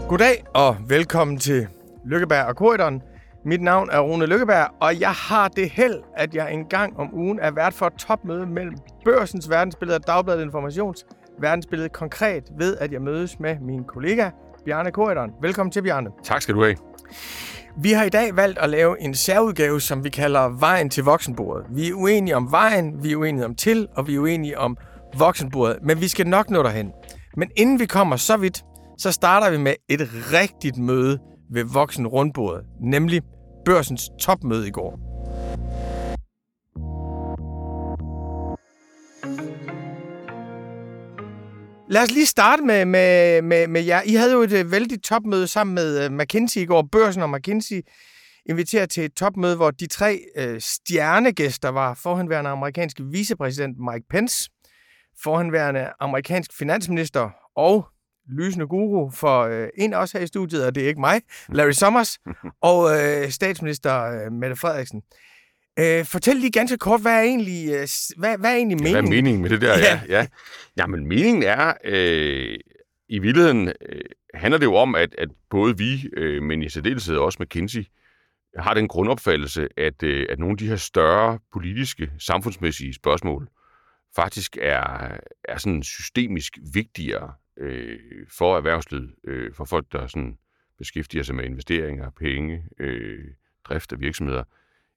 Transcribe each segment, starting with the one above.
Goddag og velkommen til Lykkeberg og Corydon. Mit navn er Rune Lykkeberg, og jeg har det held, at jeg en gang om ugen er vært for et topmøde mellem Børsens verdensbillede og Dagbladet Informations verdensbillede, konkret ved, at jeg mødes med min kollega Bjarne Corydon. Velkommen til, Bjarne. Tak skal du have. Vi har i dag valgt at lave en særudgave, som vi kalder Vejen til voksenbordet. Vi er uenige om vejen, vi er uenige om til, og vi er uenige om voksenbordet, men vi skal nok nå derhen. Men inden vi kommer så vidt, så starter vi med et rigtigt møde ved voksenrundbordet, nemlig Børsens topmøde i går. Lad os lige starte med jer. I havde jo et vældig topmøde sammen med McKinsey i går. Børsen og McKinsey inviterer til et topmøde, hvor de tre stjernegæster var forhenværende amerikanske vicepræsident Mike Pence, forhenværende amerikansk finansminister og lysende guru for en af os her i studiet, og det er ikke mig, Larry Summers, og statsminister Mette Frederiksen. Fortæl lige ganske kort, hvad er egentlig meningen? Hvad er meningen med det der? Ja. Jamen, meningen er, i virkeligheden handler det jo om, at både vi, men i særdeleshed også McKinsey, har den grundopfattelse, at nogle af de her større politiske, samfundsmæssige spørgsmål faktisk er sådan systemisk vigtigere for erhvervslivet, for folk, der sådan beskæftiger sig med investeringer, penge, drift af virksomheder,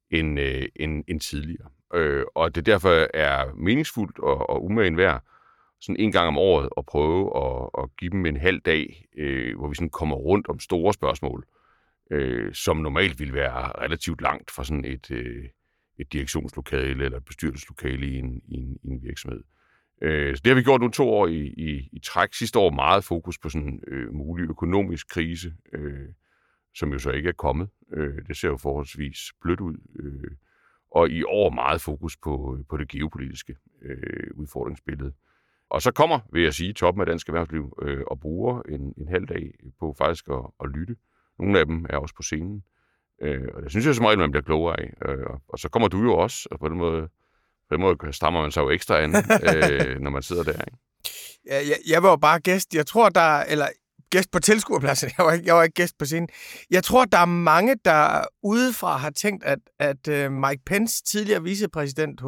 end tidligere. Og det derfor er meningsfuldt og umagen værd sådan en gang om året at prøve at give dem en halv dag, hvor vi sådan kommer rundt om store spørgsmål, som normalt ville være relativt langt fra sådan et direktionslokale eller et bestyrelseslokale i en virksomhed. Så det har vi gjort nu 2 år i træk. Sidste år meget fokus på sådan mulig økonomisk krise, som jo så ikke er kommet. Det ser jo forholdsvis blødt ud. Og i år meget fokus på det geopolitiske udfordringsbillede. Og så kommer, vil jeg sige, toppen af dansk erhvervsliv og bruger en halv dag på faktisk at lytte. Nogle af dem er også på scenen. Og det synes jeg som regel, man bliver klogere af. Og så kommer du jo også, og på den måde stammer man sig jo ekstra an, når man sidder der, ikke? Ja, jeg var jo bare gæst. Jeg tror, gæst på tilskuerpladsen. Jeg var ikke gæst på scenen. Jeg tror, der er mange, der udefra har tænkt, at Mike Pence, tidligere vicepræsident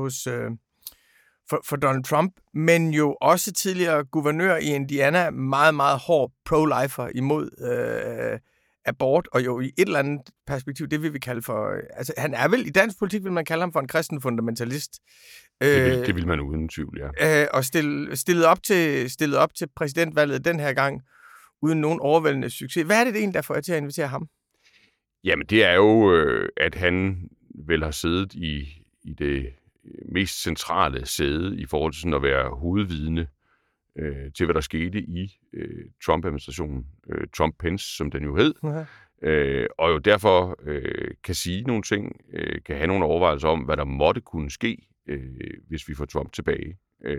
for Donald Trump, men jo også tidligere guvernør i Indiana, meget, meget hård pro-lifer imod abort, og jo i et eller andet perspektiv, det vil vi kalde for... Altså, han er vel, i dansk politik vil man kalde ham for en kristen fundamentalist. Det vil man uden tvivl, ja. Og stillet op til præsidentvalget den her gang, uden nogen overvældende succes. Hvad er det egentlig, der får jer til at invitere ham? Jamen, det er jo, at han vel har siddet i det mest centrale sæde i forhold til sådan at være hovedvidne til, hvad der skete i Trump-administrationen. Trump-Pence, som den jo hed. Okay. Og jo derfor kan sige nogle ting, kan have nogle overvejelser om, hvad der måtte kunne ske, hvis vi får Trump tilbage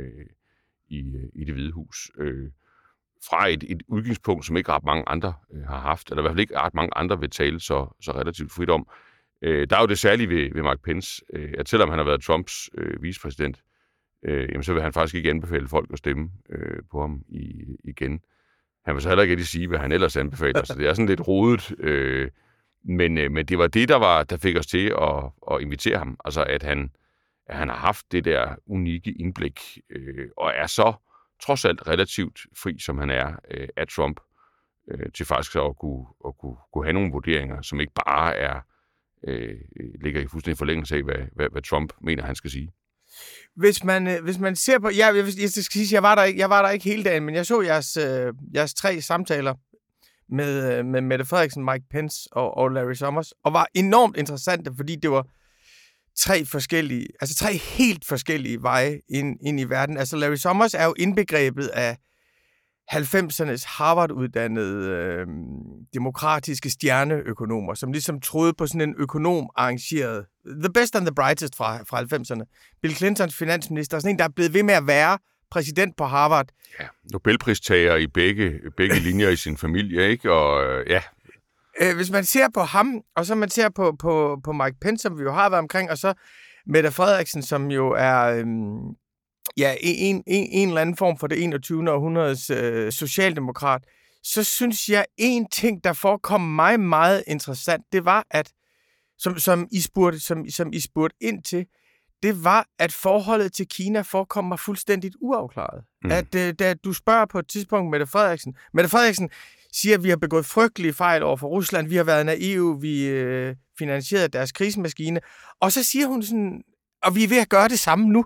i Det Hvide Hus. Fra et udgangspunkt, som ikke ret mange andre har haft, eller i hvert fald ikke ret mange andre vil tale så relativt frit om. Der er jo det særlige ved Mike Pence, at selvom han har været Trumps vicepræsident, jamen så vil han faktisk ikke anbefale folk at stemme på ham igen. Han vil så heller ikke rigtig sige, hvad han ellers anbefaler, så det er sådan lidt rodet. Men det var det, der fik os til at invitere ham. Altså, at han har haft det der unikke indblik, og er så trods alt relativt fri, som han er af Trump, til faktisk at kunne have nogle vurderinger, som ikke bare ligger i fuldstændig forlængelse af, hvad Trump mener, han skal sige. Hvis man ser på... Jeg skal sige, jeg var der ikke hele dagen, men jeg så jeres 3 samtaler med Mette Frederiksen, Mike Pence og Larry Summers, og var enormt interessante, fordi det var 3 helt forskellige veje ind i verden. Altså Larry Summers er jo indbegrebet af 90'ernes Harvard-uddannede demokratiske stjerneøkonomer, som ligesom troede på sådan en økonom-arrangeret the best and the brightest fra 90'erne. Bill Clintons finansminister, sådan en, der er blevet ved med at være præsident på Harvard. Ja, Nobelpristager i begge linjer i sin familie, ikke? Og ja. Hvis man ser på ham, og så man ser på Mike Pence, som vi jo har været omkring, og så Mette Frederiksen, som jo er en eller anden form for det 21. århundredes socialdemokrat, så synes jeg, en ting, der forekom mig meget interessant, det var, at som I spurgte ind til, det var, at forholdet til Kina forekommer fuldstændigt uafklaret. At da du spørger på et tidspunkt Mette Frederiksen siger, at vi har begået frygtelige fejl over for Rusland, vi har været naive, vi finansierede deres krigsmaskine, og så siger hun sådan, og vi er ved at gøre det samme nu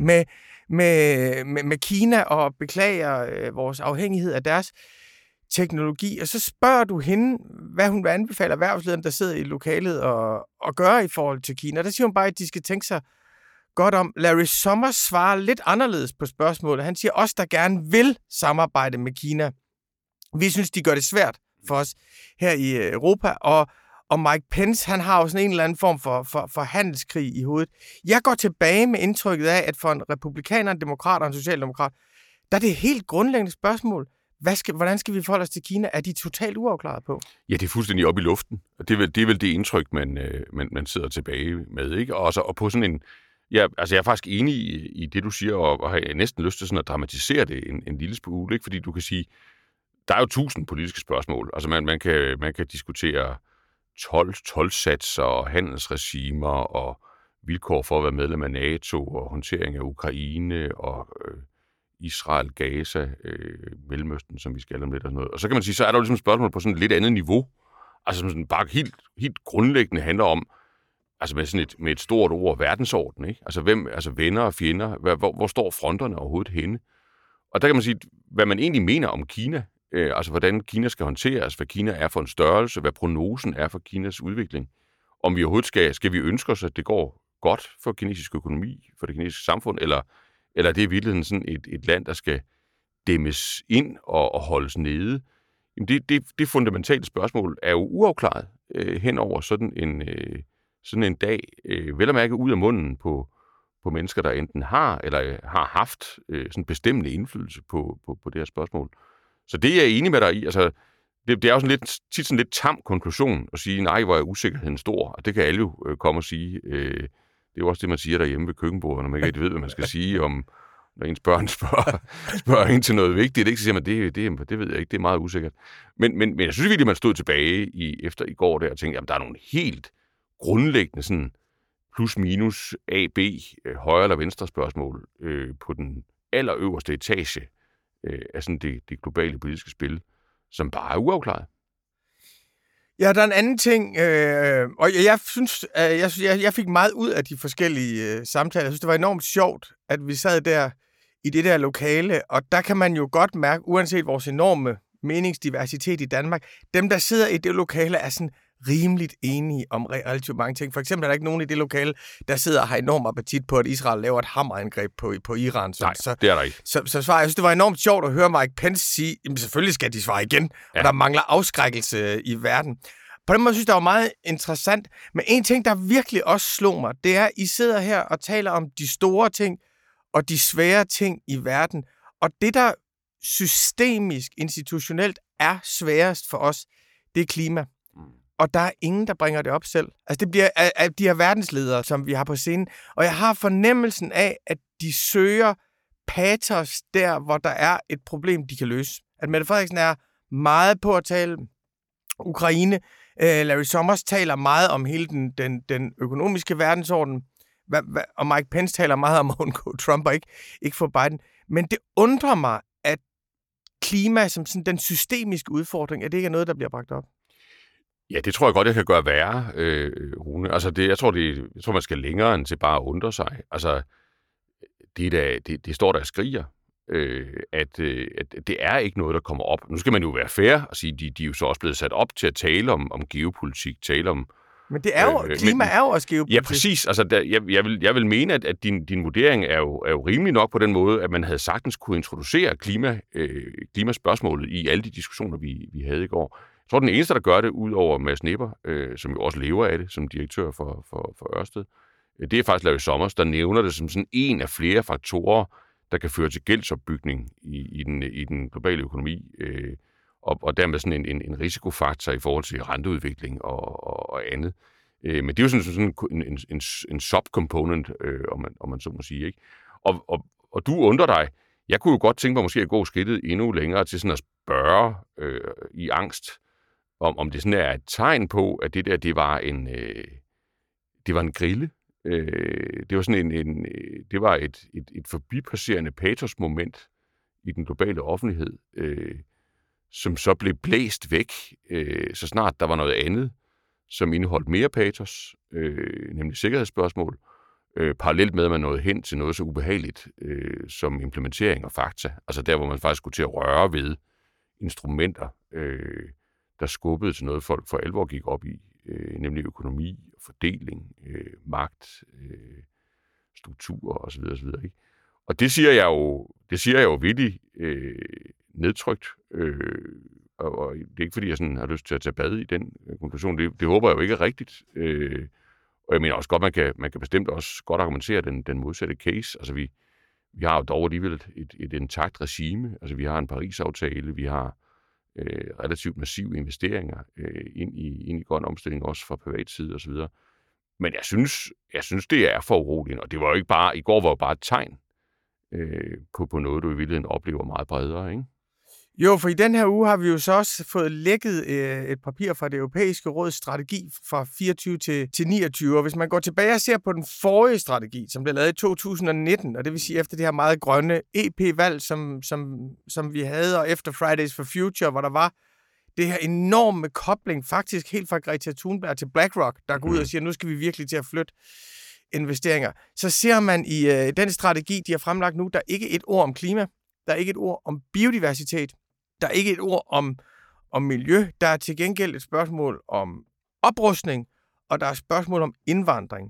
med Kina og beklager vores afhængighed af deres teknologi, og så spørger du hende, hvad hun vil anbefale erhvervslederen, der sidder i lokalet og gør i forhold til Kina. Der siger hun bare, at de skal tænke sig godt om. Larry Summers svarer lidt anderledes på spørgsmålet. Han siger os, der gerne vil samarbejde med Kina. Vi synes, de gør det svært for os her i Europa, og Mike Pence, han har jo sådan en eller anden form for handelskrig i hovedet. Jeg går tilbage med indtrykket af, at for en republikaner, en demokrat og en socialdemokrat, der er det et helt grundlæggende spørgsmål. Hvordan skal vi forholde os til Kina? Er de totalt uafklaret på? Ja, det er fuldstændig op i luften. Det er vel det indtryk, man sidder tilbage med, ikke? Og på sådan en... Ja, altså jeg er faktisk enig i det, du siger, og har næsten lyst til sådan at dramatisere det en lille smule, ikke? Fordi du kan sige, der er jo 1000 politiske spørgsmål. Altså man kan diskutere toldsatser og handelsregimer og vilkår for at være medlem af NATO og håndtering af Ukraine og Israel, Gaza, Mellemøsten, som vi skal om lidt og sådan noget. Og så kan man sige, så er der jo ligesom et spørgsmål på sådan et lidt andet niveau. Altså som sådan bare helt grundlæggende handler om, altså med et stort ord, verdensorden, ikke? Altså venner og fjender, hvor står fronterne overhovedet henne? Og der kan man sige, hvad man egentlig mener om Kina, altså hvordan Kina skal håndteres, hvad Kina er for en størrelse, hvad prognosen er for Kinas udvikling. Om vi overhovedet skal vi ønske os, at det går godt for kinesisk økonomi, for det kinesiske samfund, eller er det i virkeligheden sådan et land, der skal dæmmes ind og holdes nede? Jamen det fundamentale spørgsmål er jo uafklaret hen over sådan en dag, vel at mærke ud af munden på mennesker, der enten har eller har haft sådan bestemmende indflydelse på det her spørgsmål. Så det er jeg enig med dig i. Altså, det er jo tit sådan lidt tam konklusion at sige, nej, hvor er usikkerheden stor. Og det kan alle jo komme og sige. Det er jo også det, man siger derhjemme ved køkkenbordet, når man ikke rigtig ved, hvad man skal sige om, når ens børn spørger ind til noget vigtigt. Ikke? Så siger man, det ved jeg ikke, det er meget usikkert. Men jeg synes virkelig, man stod tilbage efter i går der og tænkte, jamen der er nogle helt grundlæggende sådan plus-minus A-B, højre eller venstre spørgsmål på den allerøverste etage af sådan det globale politiske spil, som bare er uafklaret. Ja, der er en anden ting, og jeg synes, jeg fik meget ud af de forskellige samtaler. Jeg synes, det var enormt sjovt, at vi sad der i det der lokale, og der kan man jo godt mærke, uanset vores enorme meningsdiversitet i Danmark, dem, der sidder i det lokale, er sådan rimeligt enige om relativt mange ting. For eksempel er der ikke nogen i det lokale, der sidder og har enorm appetit på, at Israel laver et hammerangreb på Iran. Nej, det er der ikke. Så svarer, jeg synes, det var enormt sjovt at høre Mike Pence sige, jamen selvfølgelig skal de svare igen, ja. Og der mangler afskrækkelse i verden. På den måde synes jeg, det var meget interessant. Men en ting, der virkelig også slog mig, det er, at I sidder her og taler om de store ting og de svære ting i verden. Og det, der systemisk, institutionelt er sværest for os, det er klima. Og der er ingen, der bringer det op selv. Altså det bliver af de her verdensledere, som vi har på scenen. Og jeg har fornemmelsen af, at de søger patos der, hvor der er et problem, de kan løse. At Mette Frederiksen er meget på at tale Ukraine. Larry Summers taler meget om hele den økonomiske verdensorden. Og Mike Pence taler meget om at undgå Trump og ikke få Biden. Men det undrer mig, at klima som sådan den systemiske udfordring, at det ikke er noget, der bliver bragt op. Ja, det tror jeg godt, jeg kan gøre værre, Rune. Altså, jeg tror, man skal længere end til bare at undre sig. Altså, det står der og skriger, at det er ikke noget, der kommer op. Nu skal man jo være fair og sige, de er jo så også blevet sat op til at tale om geopolitik, tale om... Men det er jo, klima er jo også geopolitik. Ja, præcis. Altså, jeg vil mene, at din vurdering er jo rimelig nok på den måde, at man havde sagtens kunne introducøre klimaspørgsmålet i alle de diskussioner, vi havde i går. Jeg tror, den eneste, der gør det, ud over Mads Nipper, som jo også lever af det som direktør for Ørsted, det er faktisk Larry Summers, der nævner det som sådan en af flere faktorer, der kan føre til gældsopbygning i den globale økonomi, og dermed sådan en risikofaktor i forhold til renteudvikling og andet. Men det er jo sådan en subcomponent, om man så må sige, ikke? Og du undrer dig. Jeg kunne jo godt tænke mig måske at gå skridtet endnu længere til sådan spørge i angst, om det sådan er et tegn på, at det der, det var en grille. Det var sådan det var et forbipasserende patosmoment i den globale offentlighed, som så blev blæst væk, så snart der var noget andet, som indeholdt mere patos, nemlig sikkerhedsspørgsmål, parallelt med, at man nåede hen til noget så ubehageligt som implementering og fakta. Altså der, hvor man faktisk skulle til at røre ved instrumenter, der skubbede til noget, folk for alvor gik op i, nemlig økonomi, fordeling, magt, strukturer osv. osv. Ikke? Og det siger jeg jo virkelig nedtrykt, og det er ikke, fordi jeg sådan har lyst til at tage bad i den konklusion. Det håber jeg jo ikke er rigtigt. Og jeg mener også godt, man kan bestemt også godt argumentere den modsatte case. Altså vi har jo dog alligevel et intakt regime. Altså vi har en Paris-aftale, vi har relativt massive investeringer ind i grøn omstilling, også fra privat side osv. Men jeg synes, det er for uroligt, og det var jo ikke bare, i går var jo bare et tegn på noget, du i virkeligheden oplever meget bredere, ikke? Jo, for i den her uge har vi jo så også fået lækket et papir fra det europæiske råds strategi fra 24 til 29. Og hvis man går tilbage og ser på den forrige strategi, som blev lavet i 2019, og det vil sige efter det her meget grønne EP-valg, som vi havde, og efter Fridays for Future, hvor der var det her enorme kobling, faktisk helt fra Greta Thunberg til BlackRock, der går ud og siger, nu skal vi virkelig til at flytte investeringer. Så ser man i den strategi, de har fremlagt nu, der er ikke et ord om klima, der er ikke et ord om biodiversitet, der er ikke et ord om miljø, der er til gengæld et spørgsmål om oprustning, og der er et spørgsmål om indvandring.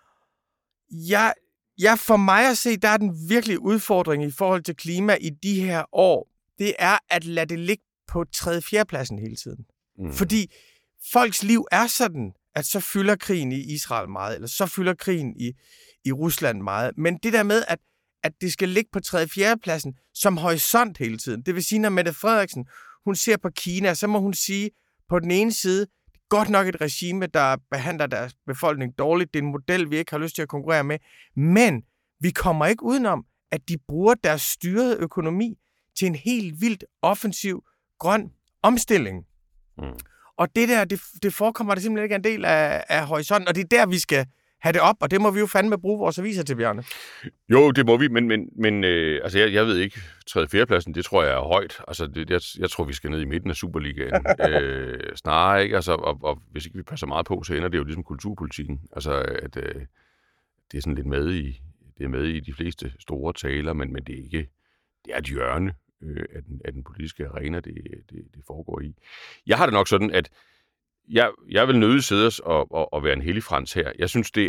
For mig at se, der er den virkelige udfordring i forhold til klima i de her år, det er at lade det ligge på 3. og 4. pladsen hele tiden. Fordi folks liv er sådan, at så fylder krigen i Israel meget, eller så fylder krigen i Rusland meget. Men det der med, at det skal ligge på 3. og 4. pladsen som horisont hele tiden. Det vil sige, når Mette Frederiksen, hun ser på Kina, så må hun sige, på den ene side, godt nok et regime, der behandler deres befolkning dårligt. Det er en model, vi ikke har lyst til at konkurrere med. Men vi kommer ikke udenom, at de bruger deres styrede økonomi til en helt vildt offensiv grøn omstilling. Og det der, det forekommer det simpelthen ikke en del af horisonten, og det er der, vi skal have det op, og det må vi jo fandme bruge vores aviser til, Bjarne. Jo, det må vi, men altså jeg ved ikke, 3. og 4. pladsen, det tror jeg er højt. Altså jeg tror, vi skal ned i midten af Superligaen. Snarere, ikke? Altså, og hvis ikke vi passer meget på, så ender det jo ligesom kulturpolitikken. Altså, at det er sådan lidt med i de fleste store taler, men det er ikke, det er et hjørne af den politiske arena, det foregår i. Jeg har det nok sådan, at jeg vil nødig sidde og være en hellig frans her. Jeg synes, det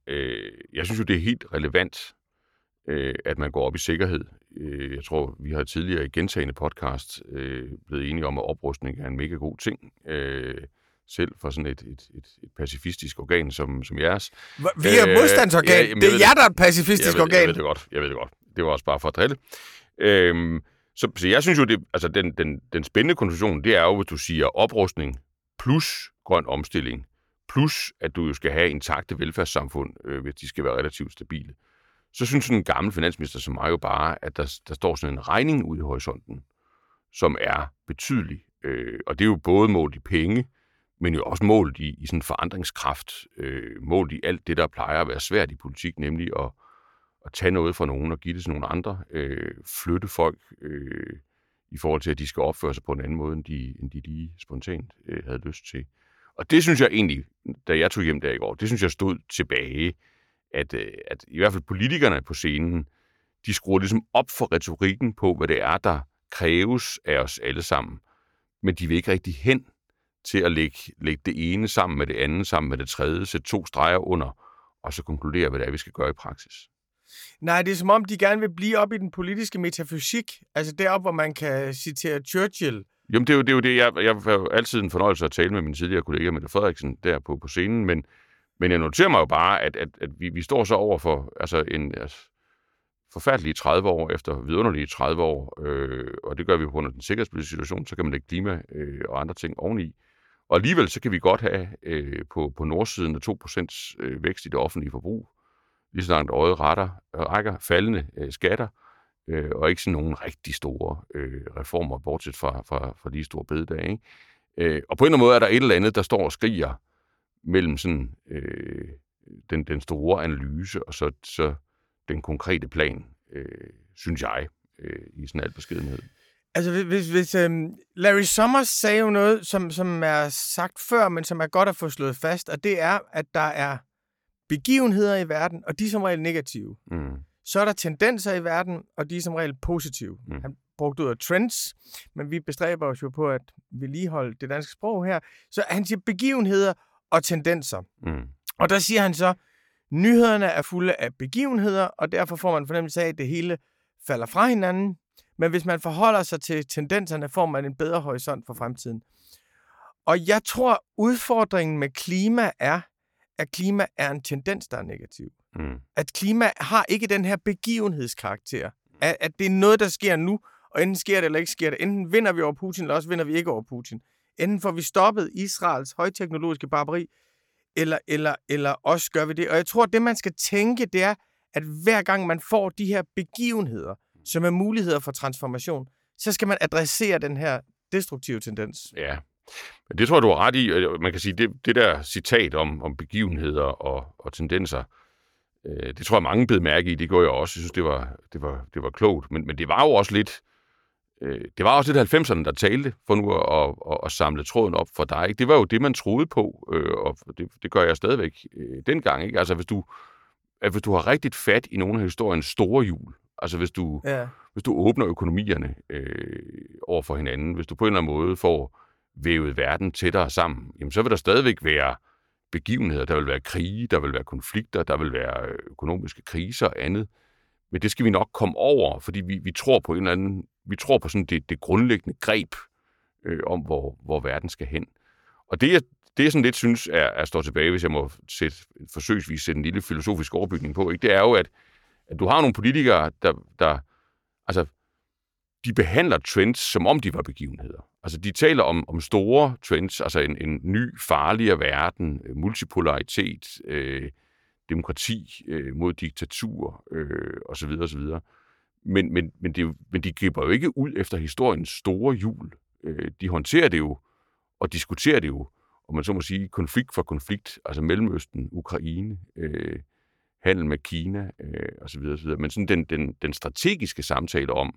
er helt relevant, at man går op i sikkerhed. Jeg tror, vi har tidligere i gentagne podcast blevet enige om, at oprustning er en mega god ting. Selv for sådan et pacifistisk organ som jeres. Vi er modstandsorgan. Det er jer, der er et pacifistisk organ. Jeg ved det godt. Det var også bare for at drille. Så jeg synes jo, den spændende konklusion, det er jo, at du siger oprustning plus grøn omstilling, plus at du jo skal have intakte velfærdssamfund, hvis de skal være relativt stabile. Så synes en gammel finansminister som mig jo bare, at der står sådan en regning ude i horisonten, som er betydelig. Og det er jo både målt i penge, men jo også målt i sådan forandringskraft, målt i alt det, der plejer at være svært i politik, nemlig at tage noget fra nogen og give det til nogle andre, flytte folk i forhold til, at de skal opføre sig på en anden måde, end de lige spontant havde lyst til. Og det synes jeg egentlig, da jeg tog hjem der i går, det synes jeg stod tilbage, at i hvert fald politikerne på scenen, de skruer ligesom op for retorikken på, hvad det er, der kræves af os alle sammen. Men de vil ikke rigtig hen til at lægge det ene sammen med det andet, sammen med det tredje, sætte 2 streger under, og så konkludere, hvad det er, vi skal gøre i praksis. Nej, det er som om, de gerne vil blive op i den politiske metafysik. Altså deroppe, hvor man kan citere Churchill. Jamen, det er jo det. Jeg har jo altid en fornøjelse at tale med min tidligere kollega Mette Frederiksen der på scenen, men jeg noterer mig jo bare, at vi står så over for en forfærdelige 30 år efter vidunderlige 30 år, og det gør vi på grund af den sikkerhedspolitiske situation, så kan man lægge klima og andre ting oveni. Og alligevel så kan vi godt have på nordsiden af 2% vækst i det offentlige forbrug, lige så langt øjet rækker faldende skatter, og ikke sådan nogle rigtig store reformer, bortset fra de store bededag, ikke? Og på en eller anden måde er der et eller andet, der står og skriger mellem sådan, den store analyse og så den konkrete plan, synes jeg, i sådan al beskedenhed. Altså, hvis Larry Summers sagde jo noget, som er sagt før, men som er godt at få slået fast, og det er, at der er begivenheder i verden, og de er som regel negative. Så er der tendenser i verden, og de er som regel positive. Han brugte ud af trends, men vi bestræber os jo på at vedligeholde det danske sprog her. Så han siger begivenheder og tendenser. Og der siger han så, nyhederne er fulde af begivenheder, og derfor får man fornemmelse af, at det hele falder fra hinanden. Men hvis man forholder sig til tendenserne, får man en bedre horisont for fremtiden. Og jeg tror, udfordringen med klima er, at klima er en tendens, der er negativ. At klima har ikke den her begivenhedskarakter. At det er noget, der sker nu, og enten sker det eller ikke sker det. Enten vinder vi over Putin, eller også vinder vi ikke over Putin. Enten får vi stoppet Israels højteknologiske barbari, eller også gør vi det. Og jeg tror, at det, man skal tænke, det er, at hver gang man får de her begivenheder, som er muligheder for transformation, så skal man adressere den her destruktive tendens. Ja, men det tror jeg, du har ret i. Man kan sige, det der citat om begivenheder og tendenser, det tror jeg, mange bed mærke i. Det går jeg også. Jeg synes, det var klogt. Men det var jo også lidt... Det var også lidt 90'erne, der talte, for nu at samle tråden op for dig. Ikke? Det var jo det, man troede på, og det gør jeg stadigvæk dengang. Ikke? Altså, hvis du har rigtigt fat i nogle af historiens store hjul, altså hvis du åbner økonomierne over for hinanden, hvis du på en eller anden måde får vævet verden tættere sammen, jamen, så vil der stadigvæk være begivenheder. Der vil være krige, der vil være konflikter, der vil være økonomiske kriser og andet. Men det skal vi nok komme over, fordi vi tror på en eller anden, vi tror på sådan det grundlæggende greb om, hvor verden skal hen. Og det jeg sådan lidt synes er står tilbage, hvis jeg må forsøgsvis sætte en lille filosofisk overbygning på, ikke? Det er jo, at du har nogle politikere, der altså, de behandler trends, som om de var begivenheder. Altså, de taler om store trends, altså en ny, farligere verden, multipolaritet, demokrati mod diktatur, osv. osv. Men de griber jo ikke ud efter historiens store hjul. De håndterer det jo, og diskuterer det jo, og man så må sige, konflikt for konflikt, altså Mellemøsten, Ukraine, handel med Kina, osv. osv. Men sådan den strategiske samtale om,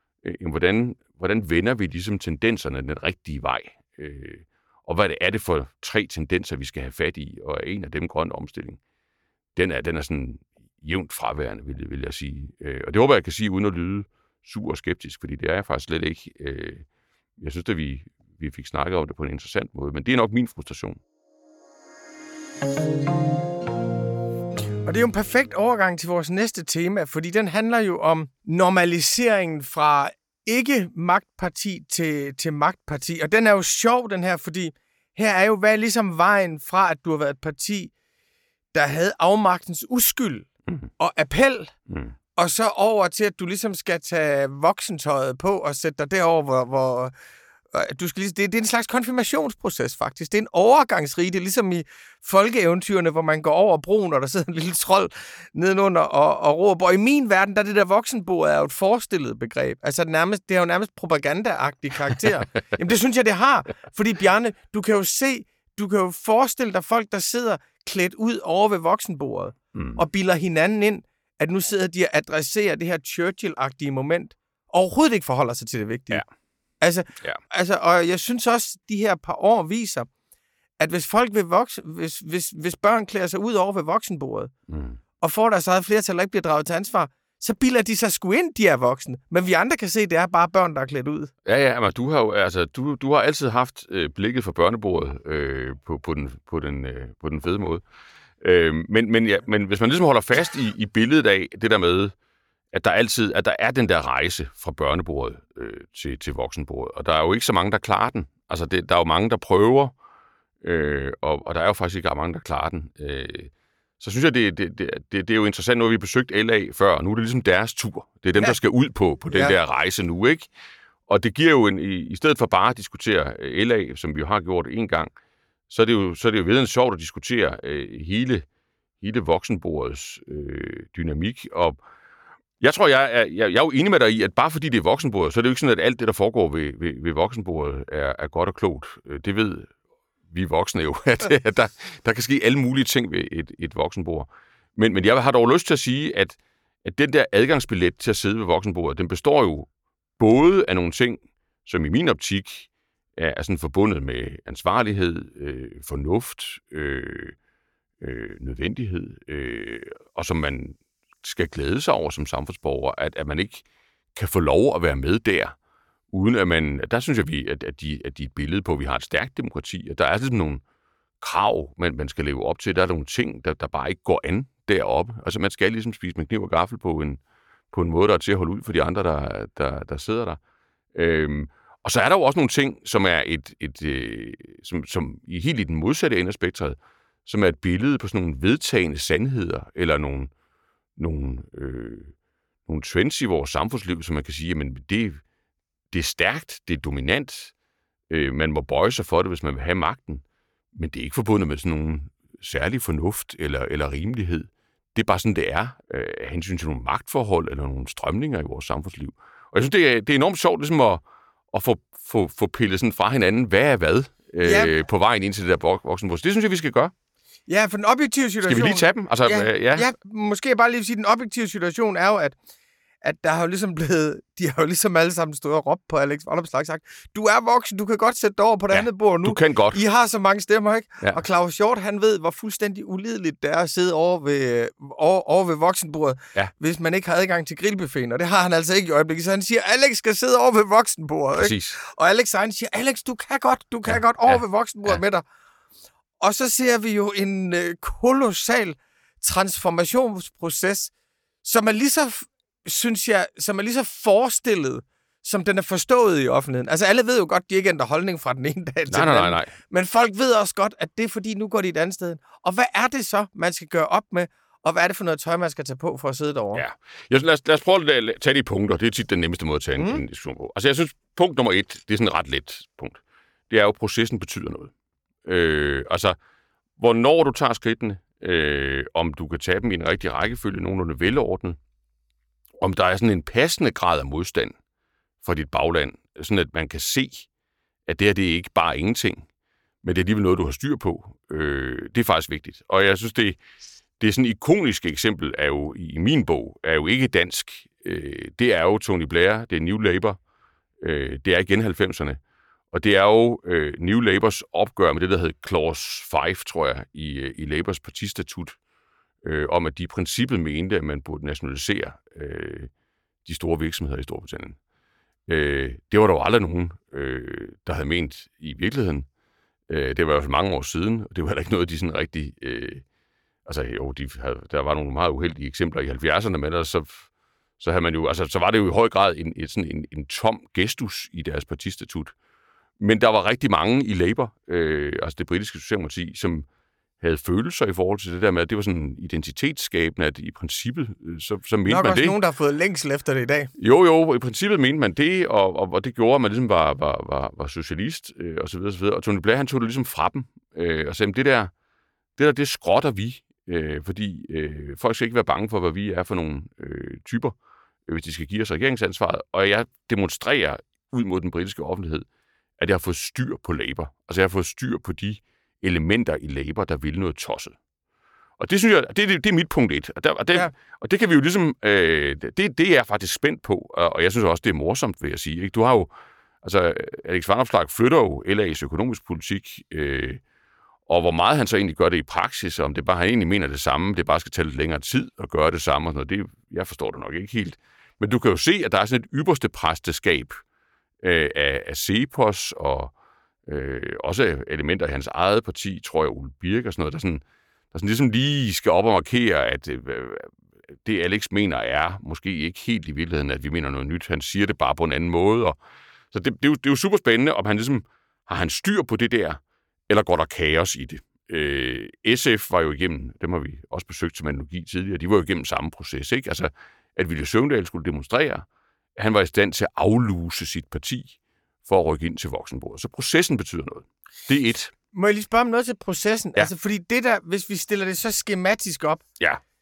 hvordan vender vi ligesom tendenserne den rigtige vej, og hvad er det for 3 tendenser, vi skal have fat i, og en af dem grøn omstilling. Den er sådan jævnt fraværende, vil jeg sige. Og det håber jeg kan sige, uden at lyde sur og skeptisk, fordi det er jeg faktisk slet ikke. Jeg synes, at vi fik snakket om det på en interessant måde, men det er nok min frustration. Og det er jo en perfekt overgang til vores næste tema, fordi den handler jo om normaliseringen fra ikke-magtparti til magtparti. Og den er jo sjov, den her, fordi her er jo hvad ligesom vejen fra, at du har været et parti, der havde afmagtens uskyld og appel, og så over til, at du ligesom skal tage voksentøjet på og sætte dig derover, hvor du skal det er en slags konfirmationsproces, faktisk. Det er en overgangsrige. Det er ligesom i folkeeventyrene, hvor man går over broen, og der sidder en lille trold nedenunder og råber. Og i min verden, der er det der voksenbord er jo et forestillet begreb. Altså det er jo nærmest propaganda-agtig karakter. Jamen det synes jeg, det har. Fordi Bjarne, du kan jo forestille dig folk, der sidder klædt ud over ved voksenbordet og bilder hinanden ind, at nu sidder de og adresserer det her Churchill-agtige moment, og overhovedet ikke forholder sig til det vigtige. Ja. Altså, og jeg synes også, de her par år viser, at hvis folk hvis børn klæder sig ud over ved voksenbordet, og får deres eget flertal, og ikke bliver draget til ansvar, så bilder de sig sgu ind, de er voksne. Men vi andre kan se, det er bare børn, der er klædt ud. Ja, men du har jo du har altid haft blikket for børnebordet på den fede måde. Men hvis man ligesom holder fast i billedet af det der med, at der er den der rejse fra børnebordet til voksenbordet, og der er jo ikke så mange, der klarer den. Altså, der er jo mange, der prøver, og der er jo faktisk ikke mange, der klarer den. Så synes jeg, det er jo interessant, nu har vi besøgt LA før, og nu er det ligesom deres tur. Det er dem, der skal ud på den der rejse nu, ikke? Og det giver jo i stedet for bare at diskutere LA, som vi jo har gjort en gang, så er det jo virkelig sjovt at diskutere hele voksenbordets dynamik, og Jeg tror, jeg er jo enig med dig i, at bare fordi det er voksenbordet, så er det jo ikke sådan, at alt det, der foregår ved voksenbordet, er godt og klogt. Det ved vi voksne jo, at der kan ske alle mulige ting ved et voksenbord. Men jeg har dog lyst til at sige, at den der adgangsbillet til at sidde ved voksenbordet, den består jo både af nogle ting, som i min optik er sådan forbundet med ansvarlighed, fornuft, nødvendighed, og som man skal glæde sig over som samfundsborger, at man ikke kan få lov at være med der, uden at man... Der synes jeg, at de er et billede på, at vi har et stærkt demokrati, at der er sådan nogle krav, man skal leve op til. Der er nogle ting, der bare ikke går an deroppe. Altså, man skal ligesom spise med kniv og gaffel på en måde, der er til at holde ud for de andre, der sidder der. Og så er der jo også nogle ting, som er som helt i den modsatte ende af spektret, som er et billede på sådan nogle vedtagende sandheder, eller nogle trends i vores samfundsliv, som man kan sige, jamen det er stærkt, det er dominant, man må bøje sig for det, hvis man vil have magten, men det er ikke forbundet med sådan nogen særlig fornuft eller rimelighed. Det er bare sådan, det er, af hensyn til nogle magtforhold eller nogle strømninger i vores samfundsliv. Og jeg synes, det er enormt sjovt ligesom at få pillet sådan fra hinanden, hvad er hvad, på vejen ind til det der voksenbord. Det synes jeg, vi skal gøre. Ja, for den objektive situation... Skal vi lige tage dem? Altså, ja, måske bare lige sige, at den objektive situation er jo, at der har jo ligesom de har jo ligesom alle sammen stået og råbt på Alex Vanopslagh sagt, du er voksen, du kan godt sætte dig over på det andet bord nu. Du kan godt. I har så mange stemmer, ikke? Ja. Og Claus Hjort, han ved, hvor fuldstændig ulideligt det er at sidde over ved voksenbordet, hvis man ikke har adgang til grillbuffeten, og det har han altså ikke i øjeblikket. Så han siger, Alex skal sidde over ved voksenbordet, ikke? Præcis. Og Alex siger, Alex, du kan godt over ved voksenbordet med dig. Og så ser vi jo en kolossal transformationsproces, som er lige så, synes jeg, som er lige så forestillet, som den er forstået i offentligheden. Altså alle ved jo godt, de ikke ændrer holdning fra den ene dag til den anden. Nej. Men folk ved også godt, at det er fordi, nu går de et andet sted. Og hvad er det så, man skal gøre op med? Og hvad er det for noget tøj, man skal tage på for at sidde derovre? Ja. Lad os prøve at tage de punkter. Det er tit den nemmeste måde at tage en diskussion på. Altså jeg synes, punkt nummer 1, det er sådan et ret let punkt. Det er jo, at processen betyder noget. Altså, hvornår du tager skridtene, om du kan tage dem i en rigtig rækkefølge, nogenlunde velordnet, om der er sådan en passende grad af modstand fra dit bagland, sådan at man kan se, at det her, det er ikke bare ingenting, men det er alligevel noget, du har styr på. Det er faktisk vigtigt. Og jeg synes, det er sådan et ikonisk eksempel, er jo i min bog, er jo ikke dansk. Det er jo Tony Blair, det er New Labour, det er igen 90'erne. Og det er jo New Labours opgør med det, der hed Clause 5, tror jeg, i Labours partistatut, om at de i princippet mente, at man burde nationalisere de store virksomheder i Storbritannien. Det var der jo aldrig nogen, der havde ment i virkeligheden. Det var jo mange år siden, og det var heller ikke noget, de sådan rigtig... der var nogle meget uheldige eksempler i 70'erne, men ellers så havde man jo... Altså, så var det jo i høj grad en tom gestus i deres partistatut. Men der var rigtig mange i Labour, altså det britiske socialdemokrati, som havde følelser i forhold til det der med, at det var sådan identitetsskabende, at i princippet, så mente man det. Nok også nogen, der har fået længsel efter det i dag. Jo, i princippet mente man det, og det gjorde, at man ligesom var socialist, og så videre, og så videre. Og Tony Blair, han tog det ligesom fra dem, og sagde, det skrotter vi, fordi folk skal ikke være bange for, hvad vi er for nogle typer, hvis de skal give os regeringsansvaret. Og jeg demonstrerer ud mod den britiske offentlighed, at jeg har fået styr på Labour. Altså, jeg har fået styr på de elementer i Labour, der vil noget tosset. Og det synes jeg, det er mit punkt 1. Og det kan vi jo ligesom... Det er jeg faktisk spændt på, og jeg synes også, det er morsomt, vil jeg sige. Ikke? Du har jo... Altså, Alex Vanopslagh flytter jo LA's økonomisk politik, og hvor meget han så egentlig gør det i praksis, om det bare han egentlig mener det samme, det bare skal tage lidt længere tid at gøre det samme, og sådan noget. Jeg forstår det nok ikke helt. Men du kan jo se, at der er sådan et ypperste præsteskab af Cepos og også elementer af hans eget parti, tror jeg, Ole Birk og sådan noget, der sådan ligesom lige skal op og markere, at det Alex mener er måske ikke helt i virkeligheden, at vi mener noget nyt. Han siger det bare på en anden måde. Så det er jo super spændende, om han ligesom har han styr på det der, eller går der kaos i det. SF var jo igennem, dem har vi også besøgt som analogi tidligere, de var jo igennem samme proces, ikke? Altså, at Villy Søvndal skulle demonstrere, at han var i stand til at afluse sit parti for at rykke ind til voksenbordet. Så processen betyder noget. Det er 1. Må jeg lige spørge om noget til processen? Ja. Altså, fordi det der, hvis vi stiller det så skematisk op,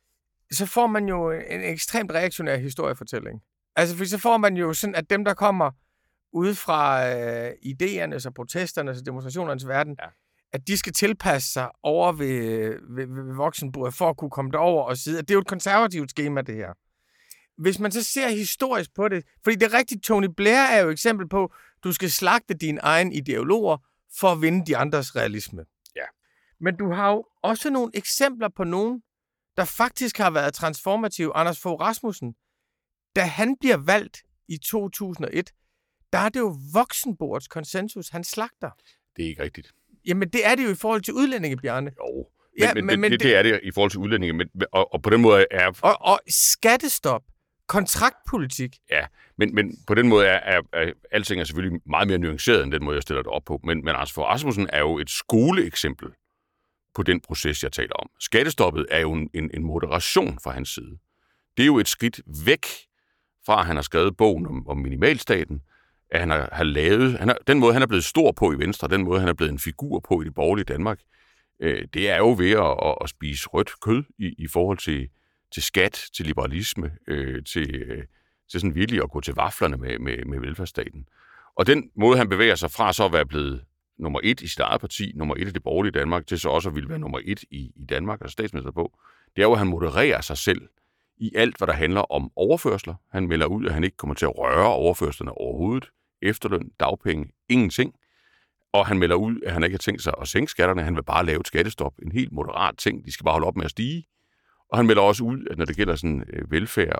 så får man jo en ekstremt reaktionær historiefortælling. Altså, for så får man jo sådan, at dem, der kommer ude fra idéernes og protesternes og demonstrationernes verden, at de skal tilpasse sig over ved voksenbordet for at kunne komme derover og sidde. Det er jo et konservativt skema, det her. Hvis man så ser historisk på det, fordi det er rigtigt, Tony Blair er jo et eksempel på, du skal slagte dine egne ideologer for at vinde de andres realisme. Ja. Men du har jo også nogle eksempler på nogen, der faktisk har været transformative. Anders Fogh Rasmussen, da han bliver valgt i 2001, der er det jo voksenbordets konsensus, han slagter. Det er ikke rigtigt. Jamen, det er det jo i forhold til udlændinge, Bjarne. Jo, men det er det i forhold til udlændinge. Og på den måde er... Og skattestop, kontraktpolitik. Ja, men på den måde er alting er selvfølgelig meget mere nuanceret, end den måde, jeg stiller det op på. Men Anders Fogh Rasmussen er jo et skoleeksempel på den proces, jeg taler om. Skattestoppet er jo en moderation fra hans side. Det er jo et skridt væk fra, at han har skrevet bogen om minimalstaten, at han har lavet... den måde, han er blevet stor på i Venstre, den måde, han er blevet en figur på i det borgerlige Danmark, det er jo ved at spise rødt kød i forhold til skat, til liberalisme, til sådan virkelig at gå til vaflerne med velfærdsstaten. Og den måde, han bevæger sig fra så at være blevet nummer 1 i sit eget parti, nummer 1 i det borgerlige Danmark, til så også at ville være nummer 1 i Danmark, altså statsminister på, det er jo, at han modererer sig selv i alt, hvad der handler om overførsler. Han melder ud, at han ikke kommer til at røre overførslerne overhovedet. Efterløn, dagpenge, ingenting. Og han melder ud, at han ikke har tænkt sig at sænke skatterne. Han vil bare lave et skattestop. En helt moderat ting. De skal bare holde op med at stige. Og han melder også ud, at når det gælder sådan velfærd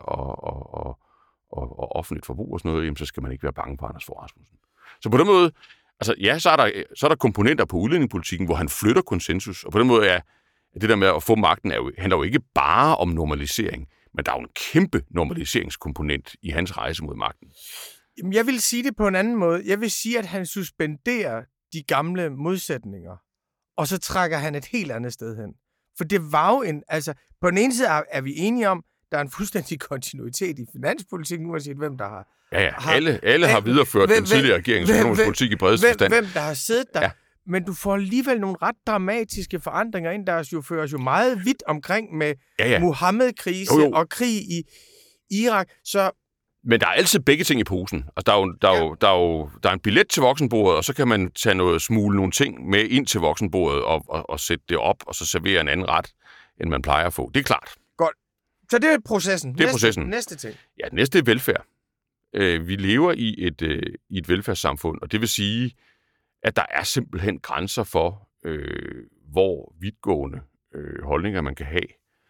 og offentligt forbrug og sådan noget, jamen, så skal man ikke være bange for Anders Fogh Rasmussen. Så på den måde, altså ja, så er der komponenter på udlændingepolitikken, hvor han flytter konsensus. Og på den måde er det der med at få magten, handler jo ikke bare om normalisering, men der er jo en kæmpe normaliseringskomponent i hans rejse mod magten. Jeg vil sige det på en anden måde. Jeg vil sige, at han suspenderer de gamle modsætninger, og så trækker han et helt andet sted hen. For det var jo på den ene side er vi enige om, der er en fuldstændig kontinuitet i finanspolitikken, uanset hvem der har... Ja, alle har videreført den tidligere regerings økonomiske politik i bredeste forstand. Hvem der har siddet der. Ja. Men du får alligevel nogle ret dramatiske forandringer ind, der jo føres jo meget vidt omkring med Mohammed-krise og krig i Irak. Så... Men der er altid begge ting i posen. Altså, der er en billet til voksenbordet, og så kan man tage smule nogle ting med ind til voksenbordet og sætte det op, og så servere en anden ret, end man plejer at få. Det er klart. Godt. Så det er processen. Næste ting. Ja, næste er velfærd. Vi lever i et velfærdssamfund, og det vil sige, at der er simpelthen grænser for, hvor vidtgående holdninger man kan have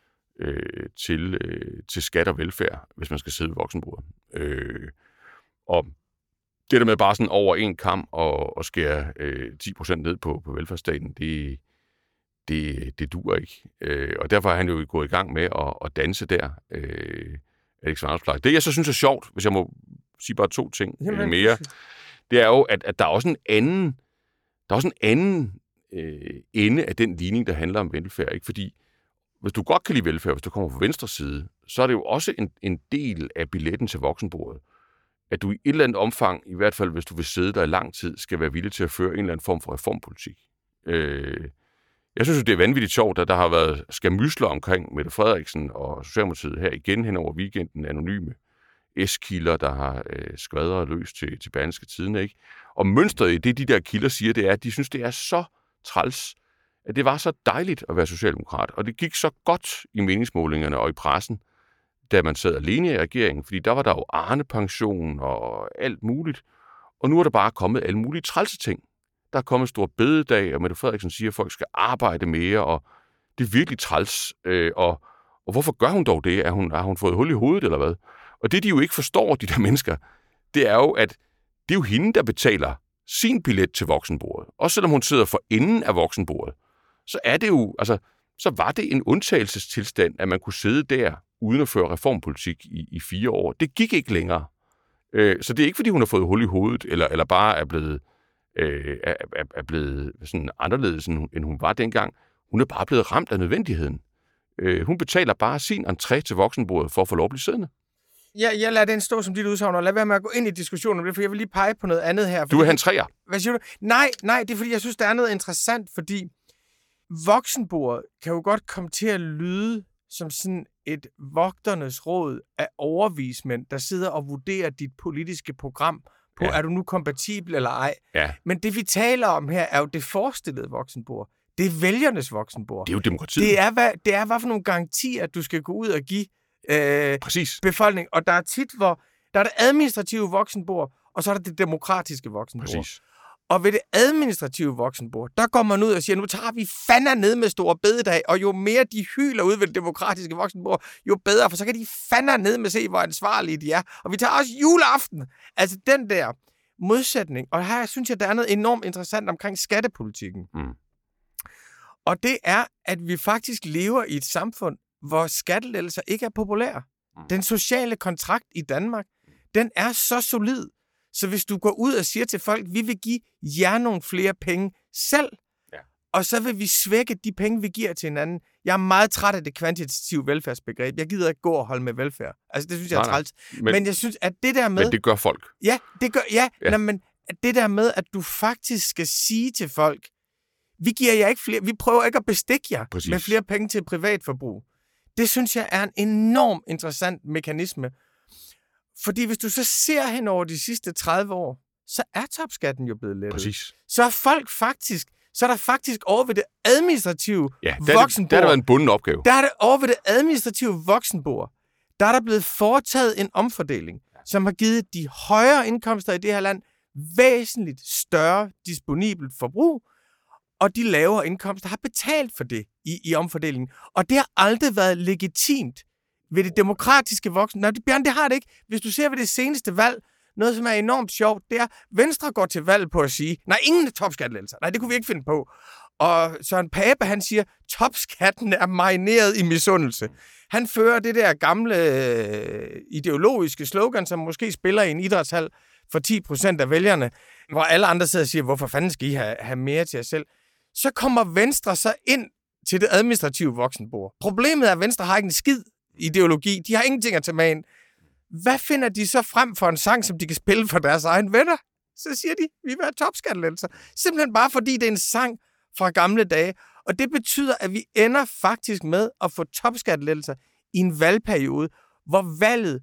til skat og velfærd, hvis man skal sidde ved voksenbordet. Og det der med bare sådan over en kam og skære 10% ned på velfærdsstaten, det duer ikke. Og derfor er han jo gået i gang med at danse der. Alex Vanopslagh. Det jeg så synes er sjovt, hvis jeg må sige bare 2 ting mere, det er jo, at der er også en anden ende af den ligning, der handler om velfærd. Ikke? Fordi hvis du godt kan lide velfærd, hvis du kommer fra venstre side, så er det jo også en del af billetten til voksenbordet, at du i et eller andet omfang, i hvert fald hvis du vil sidde der i lang tid, skal være villig til at føre en eller anden form for reformpolitik. Jeg synes jo, det er vanvittigt sjovt, at der har været skamysler omkring Mette Frederiksen og Socialdemokratiet her igen hen over weekenden, anonyme S-kilder, der har skvadret løs til Berlingske Tidende, ikke? Og mønstret i det, de der kilder siger, det er, at de synes, det er så træls, at det var så dejligt at være socialdemokrat. Og det gik så godt i meningsmålingerne og i pressen, da man sad alene i regeringen, fordi der var der jo Arne-pension og alt muligt. Og nu er der bare kommet alle mulige trælse ting. Der er kommet stor bededag, og Mette Frederiksen siger, at folk skal arbejde mere, og det er virkelig træls. Og hvorfor gør hun dog det? Har hun fået hul i hovedet, eller hvad? Og det, de jo ikke forstår, de der mennesker, det er jo, at det er jo hende, der betaler sin billet til voksenbordet. Også selvom hun sidder for enden af voksenbordet, så er det jo, altså, så var det en undtagelsestilstand, at man kunne sidde der, uden at føre reformpolitik i 4 år. Det gik ikke længere. Så det er ikke, fordi hun har fået hul i hovedet, eller bare er blevet sådan anderledes, end hun var dengang. Hun er bare blevet ramt af nødvendigheden. Hun betaler bare sin entré til voksenbordet for at få lov at blive siddende. Ja, jeg lader den stå som dit udsagn, og lad være med at gå ind i diskussionen om det, for jeg vil lige pege på noget andet her. Du vil have en 3'er. Hvad siger du? Nej, det er fordi, jeg synes, der er noget interessant, fordi voksenbordet kan jo godt komme til at lyde som sådan et vogternes råd af overvismænd, der sidder og vurderer dit politiske program på, er du nu kompatibel eller ej. Ja. Men det, vi taler om her, er jo det forestillede voksenbord. Det er vælgernes voksenbord. Det er jo demokratiet. Det er hvad for nogle garantier, du skal gå ud og give befolkningen. Og der er tit, hvor der er det administrative voksenbord, og så er der det demokratiske voksenbord. Præcis. Og ved det administrative voksenbord, der går man ud og siger, nu tager vi fandme ned med store bededag, og jo mere de hyler ud ved det demokratiske voksenbord, jo bedre, for så kan de fandme ned med se, hvor ansvarlige de er. Og vi tager også juleaften. Altså den der modsætning. Og her synes jeg, der er noget enormt interessant omkring skattepolitikken. Og det er, at vi faktisk lever i et samfund, hvor skattelettelser ikke er populære. Den sociale kontrakt i Danmark, den er så solid, så hvis du går ud og siger til folk, vi vil give jer nogle flere penge selv, og så vil vi svække de penge, vi giver til hinanden. Jeg er meget træt af det kvantitative velfærdsbegreb. Jeg gider ikke gå og holde med velfærd. Altså, det synes jeg er træls. Men jeg synes, at det der med... Men det gør folk. Ja, det gør... Ja. Nå, men det der med, at du faktisk skal sige til folk, vi giver jer ikke flere... Vi prøver ikke at bestikke jer med flere penge til privatforbrug. Det synes jeg er en enormt interessant mekanisme. Fordi hvis du så ser hen over de sidste 30 år, så er topskatten jo blevet lettet. Præcis. Så er der faktisk over ved det administrative voksenbord. Der har været en bunden opgave. Der er det over ved det administrative voksenbord. Der er der blevet foretaget en omfordeling, som har givet de højere indkomster i det her land væsentligt større disponibelt forbrug, og de lavere indkomster har betalt for det i omfordelingen. Og det har aldrig været legitimt ved det demokratiske voksen. Nej, Bjørn, det har det ikke. Hvis du ser ved det seneste valg, noget, som er enormt sjovt, det er, Venstre går til valg på at sige, nej, ingen topskattelettelser. Nej, det kunne vi ikke finde på. Og Søren Pape, han siger, topskatten er marineret i misundelse. Han fører det der gamle ideologiske slogan, som måske spiller i en idrætshal for 10% af vælgerne, hvor alle andre sidder og siger, hvorfor fanden skal I have mere til jer selv? Så kommer Venstre så ind til det administrative voksenbord. Problemet er, at Venstre har ikke en skid ideologi. De har ingenting at tage med ind. Hvad finder de så frem for en sang, som de kan spille for deres egen venner? Så siger de, vi vil have topskattelettelser. Simpelthen bare fordi det er en sang fra gamle dage. Og det betyder, at vi ender faktisk med at få topskattelettelser i en valgperiode, hvor valget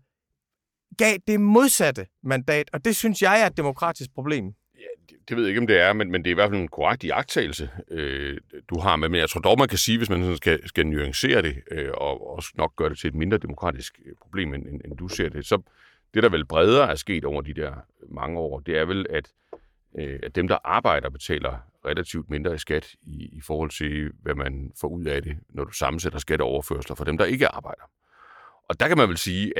gav det modsatte mandat. Og det synes jeg er et demokratisk problem. Ja, det ved jeg ikke, om det er, men det er i hvert fald en korrekt iagttagelse, du har med. Men jeg tror dog, man kan sige, hvis man skal nuancere det, og også nok gøre det til et mindre demokratisk problem, end du ser det, så det, der vel bredere er sket over de der mange år, det er vel, at dem, der arbejder, betaler relativt mindre i skat i forhold til, hvad man får ud af det, når du sammensætter skatteoverførsler for dem, der ikke arbejder. Og der kan man vel sige,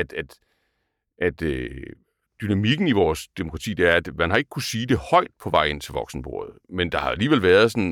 at dynamikken i vores demokrati, det er, at man har ikke kunne sige det højt på vej ind til voksenbordet, men der har alligevel været sådan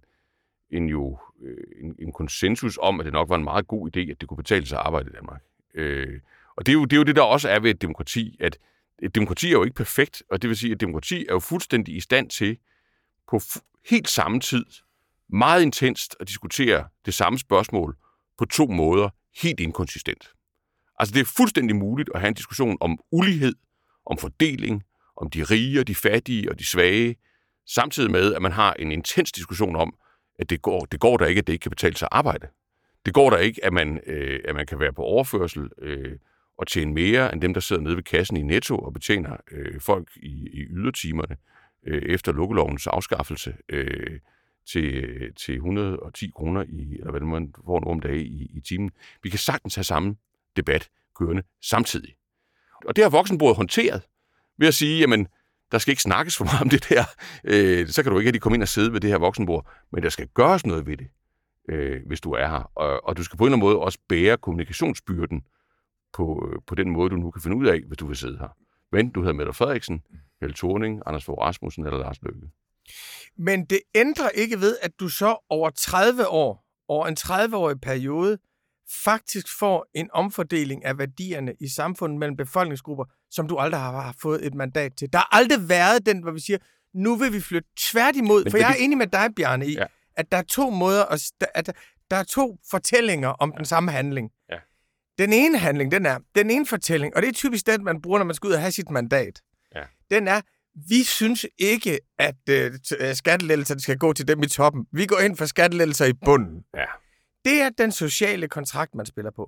en konsensus om, at det nok var en meget god idé, at det kunne betale sig at arbejde i Danmark. Og det er jo det, der også er ved et demokrati, at et demokrati er jo ikke perfekt, og det vil sige, at et demokrati er jo fuldstændig i stand til på helt samme tid, meget intenst at diskutere det samme spørgsmål på to måder, helt inkonsistent. Altså det er fuldstændig muligt at have en diskussion om ulighed, om fordeling, om de rige og de fattige og de svage, samtidig med, at man har en intens diskussion om, at det går der ikke, at det ikke kan betale sig at arbejde. Det går der ikke, at man kan være på overførsel og tjene mere end dem, der sidder nede ved kassen i Netto og betjener folk i ydertimerne efter lukkelovens afskaffelse til 110 kroner eller hvad man får nu om dagen i timen. Vi kan sagtens have samme debat kørende samtidig. Og det har voksenbordet håndteret ved at sige, jamen, der skal ikke snakkes for meget om det der. Så kan du ikke rigtig komme ind og sidde ved det her voksenbord, men der skal gøres noget ved det, hvis du er her. Og du skal på en eller anden måde også bære kommunikationsbyrden på den måde, du nu kan finde ud af, hvis du vil sidde her. Men du hedder Mette Frederiksen, Helle Thorning, Anders Fogh Rasmussen eller Lars Løkke. Men det ændrer ikke ved, at du så over en 30-årig periode, faktisk får en omfordeling af værdierne i samfundet mellem befolkningsgrupper, som du aldrig har fået et mandat til. Der har aldrig været den, hvor vi siger, nu vil vi flytte tværtimod. For jeg er enig med dig, Bjarne, i, at der er to måder, at der er to fortællinger om den samme handling. Ja. Den ene handling, den ene fortælling, og det er typisk den, man bruger, når man skal ud og have sit mandat. Ja. Den er, vi synes ikke, at skattelettelser skal gå til dem i toppen. Vi går ind for skattelettelser i bunden. Ja. Det er den sociale kontrakt, man spiller på.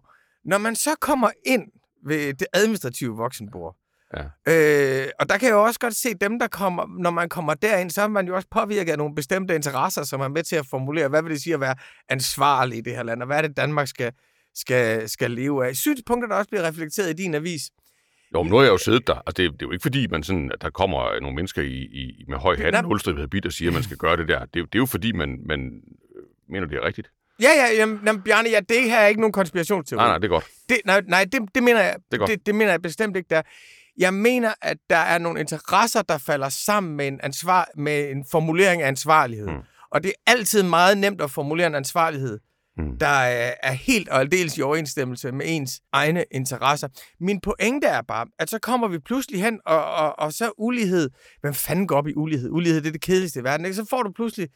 Når man så kommer ind ved det administrative voksenbord, Ja. og der kan jeg jo også godt se dem, der kommer, når man kommer derind, så er man jo også påvirket af nogle bestemte interesser, som er med til at formulere, hvad vil det sige at være ansvarlig i det her land, og hvad er det, Danmark skal leve af. Synspunkter, der også bliver reflekteret i din avis. Jo, men nu har jeg jo siddet der. Altså, det er jo ikke fordi, man sådan, at der kommer nogle mennesker med høj hat og nulstribet habit og siger, at man skal gøre det der. Det er jo fordi, man mener, det er rigtigt. Ja, jamen, Bjarne, det her er ikke nogen konspirationsteori. Nej, det er godt. Det mener jeg. Det mener jeg bestemt ikke, der. Jeg mener, at der er nogle interesser, der falder sammen med en formulering af ansvarlighed. Og det er altid meget nemt at formulere en ansvarlighed, der er helt og aldeles i overensstemmelse med ens egne interesser. Min pointe er bare, at så kommer vi pludselig hen, og så ulighed. Hvem fanden går op i ulighed? Ulighed, det er det kedeligste i verden, ikke? Så får du pludselig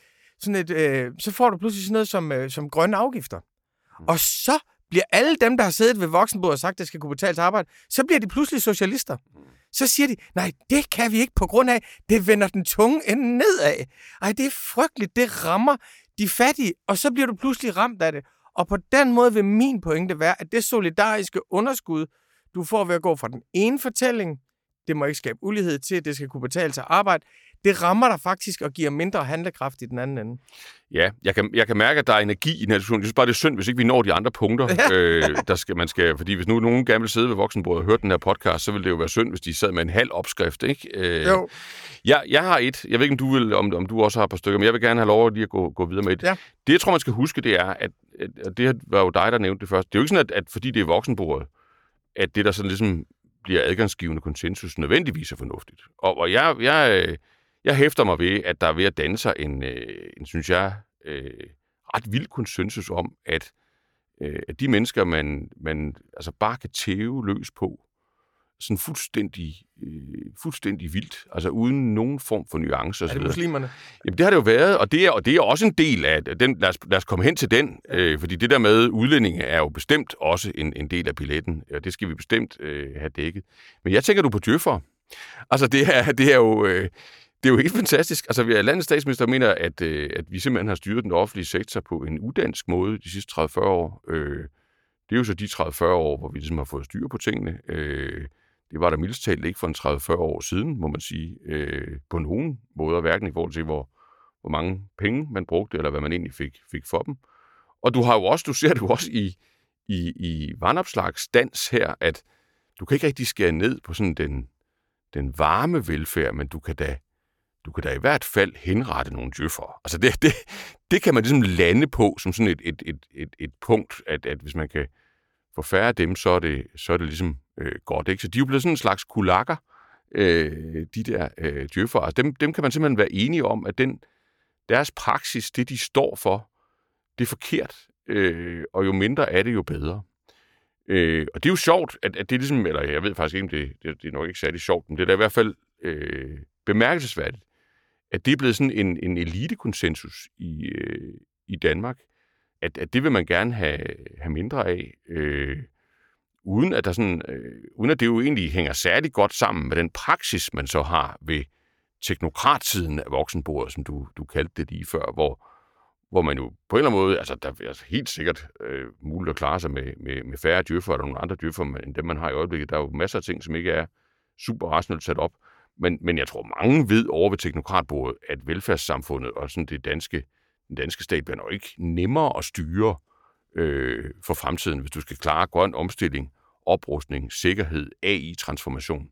sådan noget som grønne afgifter. Og så bliver alle dem, der har siddet ved voksenbordet og sagt, at det skal kunne betale til arbejde, så bliver de pludselig socialister. Så siger de, nej, det kan vi ikke på grund af, det vender den tunge ende nedad. Ej, det er frygteligt, det rammer de fattige, og så bliver du pludselig ramt af det. Og på den måde vil min pointe være, at det solidariske underskud, du får ved at gå fra den ene fortælling, det må ikke skabe ulighed til, at det skal kunne betale til arbejde, det rammer dig faktisk og giver mindre handlekraft i den anden ende. Ja, jeg kan mærke, at der er energi i den her diskussion. Jeg synes bare, det er synd, hvis ikke vi når de andre punkter. Fordi hvis nu nogen gerne vil sidde ved voksenbordet og høre den her podcast, så ville det jo være synd, hvis de sad med en halv opskrift, ikke? Jo. Jeg har et. Jeg ved ikke, om du også har et par stykker, men jeg vil gerne have lov at lige at gå videre med det. Ja. Det, jeg tror, man skal huske, det er, at det var jo dig, der nævnte det først. Det er jo ikke sådan, at fordi det er voksenbordet, at det, der sådan ligesom bliver adgangsgivende konsensus, nødvendigvis er fornuftigt. Og jeg hæfter mig ved, at der er ved at danne sig en synes jeg, ret vild konsensus om, at de mennesker, man altså bare kan tæve løs på, sådan fuldstændig vildt, altså uden nogen form for nuancer. Er det muslimerne? Jamen, det har det jo været, og det er også en del af den. Lad os komme hen til den, fordi det der med udlændinge er jo bestemt også en del af billetten, og det skal vi bestemt have dækket. Men jeg tænker du på djøffer. Altså, det er jo helt fantastisk. Altså, landets statsminister mener, at vi simpelthen har styret den offentlige sektor på en udansk måde de sidste 30-40 år. Det er jo så de 30-40 år, hvor vi ligesom har fået styr på tingene. Det var der mildest talt ikke for en 30-40 år siden, må man sige, på nogen måder, hverken i forhold til, hvor mange penge man brugte, eller hvad man egentlig fik for dem. Og du ser det jo også i Vandopslags dans her, at du kan ikke rigtig skære ned på sådan den varme velfærd, men du kan da i hvert fald henrette nogle djøffere. Altså det kan man ligesom lande på som sådan et punkt, at hvis man kan få færre af dem, så er det ligesom godt, ikke? Så de er jo blevet sådan en slags kulakker, de der djøffere. Altså dem kan man simpelthen være enige om, at deres praksis, det de står for, det er forkert, og jo mindre er det, jo bedre. Og det er jo sjovt, at det ligesom, eller jeg ved faktisk ikke, om det er nok ikke særlig sjovt, men det er da i hvert fald bemærkelsesværdigt, at det er blevet sådan en elitekonsensus i Danmark, at det vil man gerne have mindre af, uden at det jo egentlig hænger særlig godt sammen med den praksis, man så har ved teknokratsiden af voksenbordet, som du kaldte det lige før, hvor man jo på en eller anden måde, altså der er helt sikkert muligt at klare sig med færre djøffer eller nogle andre djøffer, end dem man har i øjeblikket. Der er jo masser af ting, som ikke er super rationelt sat op. Men jeg tror, mange ved over ved teknokratbordet, at velfærdssamfundet og sådan den danske stat bliver nok ikke nemmere at styre for fremtiden, hvis du skal klare grøn omstilling, oprustning, sikkerhed, AI-transformation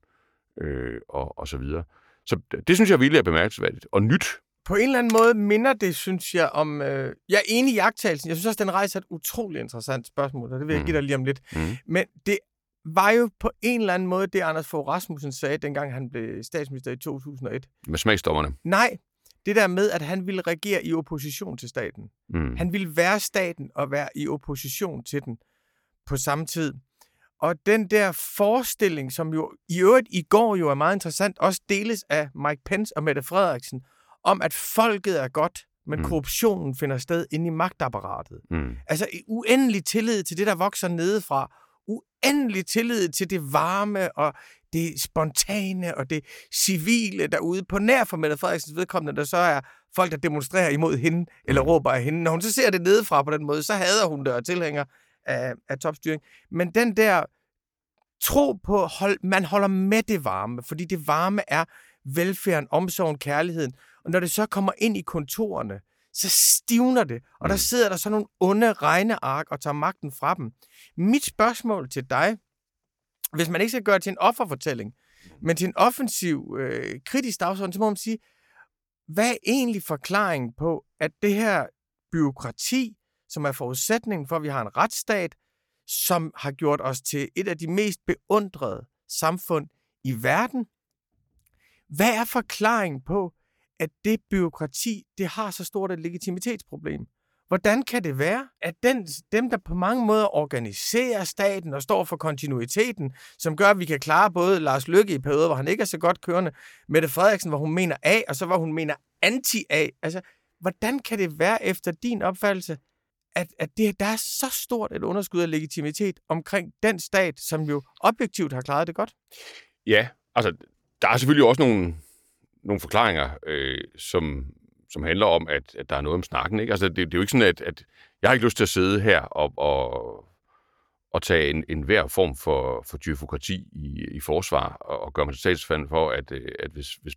og så videre. Så det synes jeg virkelig er bemærkelsesværdigt og nyt. På en eller anden måde minder det, synes jeg, om... Jeg er enig i jagttagelsen. Jeg synes også, den rejser et utroligt interessant spørgsmål, og det vil jeg give dig lige om lidt. Men det var jo på en eller anden måde det, Anders Fogh Rasmussen sagde, dengang han blev statsminister i 2001. Med smagsdommerne? Nej, det der med, at han ville regere i opposition til staten. Han ville være staten og være i opposition til den på samme tid. Og den der forestilling, som jo i øvrigt i går jo er meget interessant, også deles af Mike Pence og Mette Frederiksen, om at folket er godt, men korruptionen finder sted inde i magtapparatet. Altså uendelig tillid til det, der vokser nedefra. Uendelig tillid til det varme og det spontane og det civile derude. På nær for Mette Frederiksens vedkommende, der så er folk, der demonstrerer imod hende eller råber af hende. Når hun så ser det nedefra på den måde, så hader hun det og tilhænger af topstyring. Men den der tro på, man holder med det varme, fordi det varme er velfærden, omsorgen, kærligheden. Og når det så kommer ind i kontorerne, så stivner det, og der sidder der sådan nogle onde regneark og tager magten fra dem. Mit spørgsmål til dig, hvis man ikke skal gøre det til en offerfortælling, men til en offensiv, kritisk dagsorden, så må man sige, hvad er egentlig forklaringen på, at det her bureaukrati, som er forudsætningen for, at vi har en retsstat, som har gjort os til et af de mest beundrede samfund i verden, hvad er forklaringen på, at det bureaukrati, det har så stort et legitimitetsproblem? Hvordan kan det være, at dem, der på mange måder organiserer staten og står for kontinuiteten, som gør, at vi kan klare både Lars Løkke i perioder, hvor han ikke er så godt kørende, Mette Frederiksen, hvor hun mener A, og så hvor hun mener anti-A. Altså, hvordan kan det være efter din opfattelse, at der er så stort et underskud af legitimitet omkring den stat, som jo objektivt har klaret det godt? Ja, altså, der er selvfølgelig også nogle forklaringer, som handler om, at der er noget om snakken. Ikke? Altså, det er jo ikke sådan, at jeg har ikke lyst til at sidde her og tage en hver form for djøfokrati i forsvar og gøre mig til statsfand for, at hvis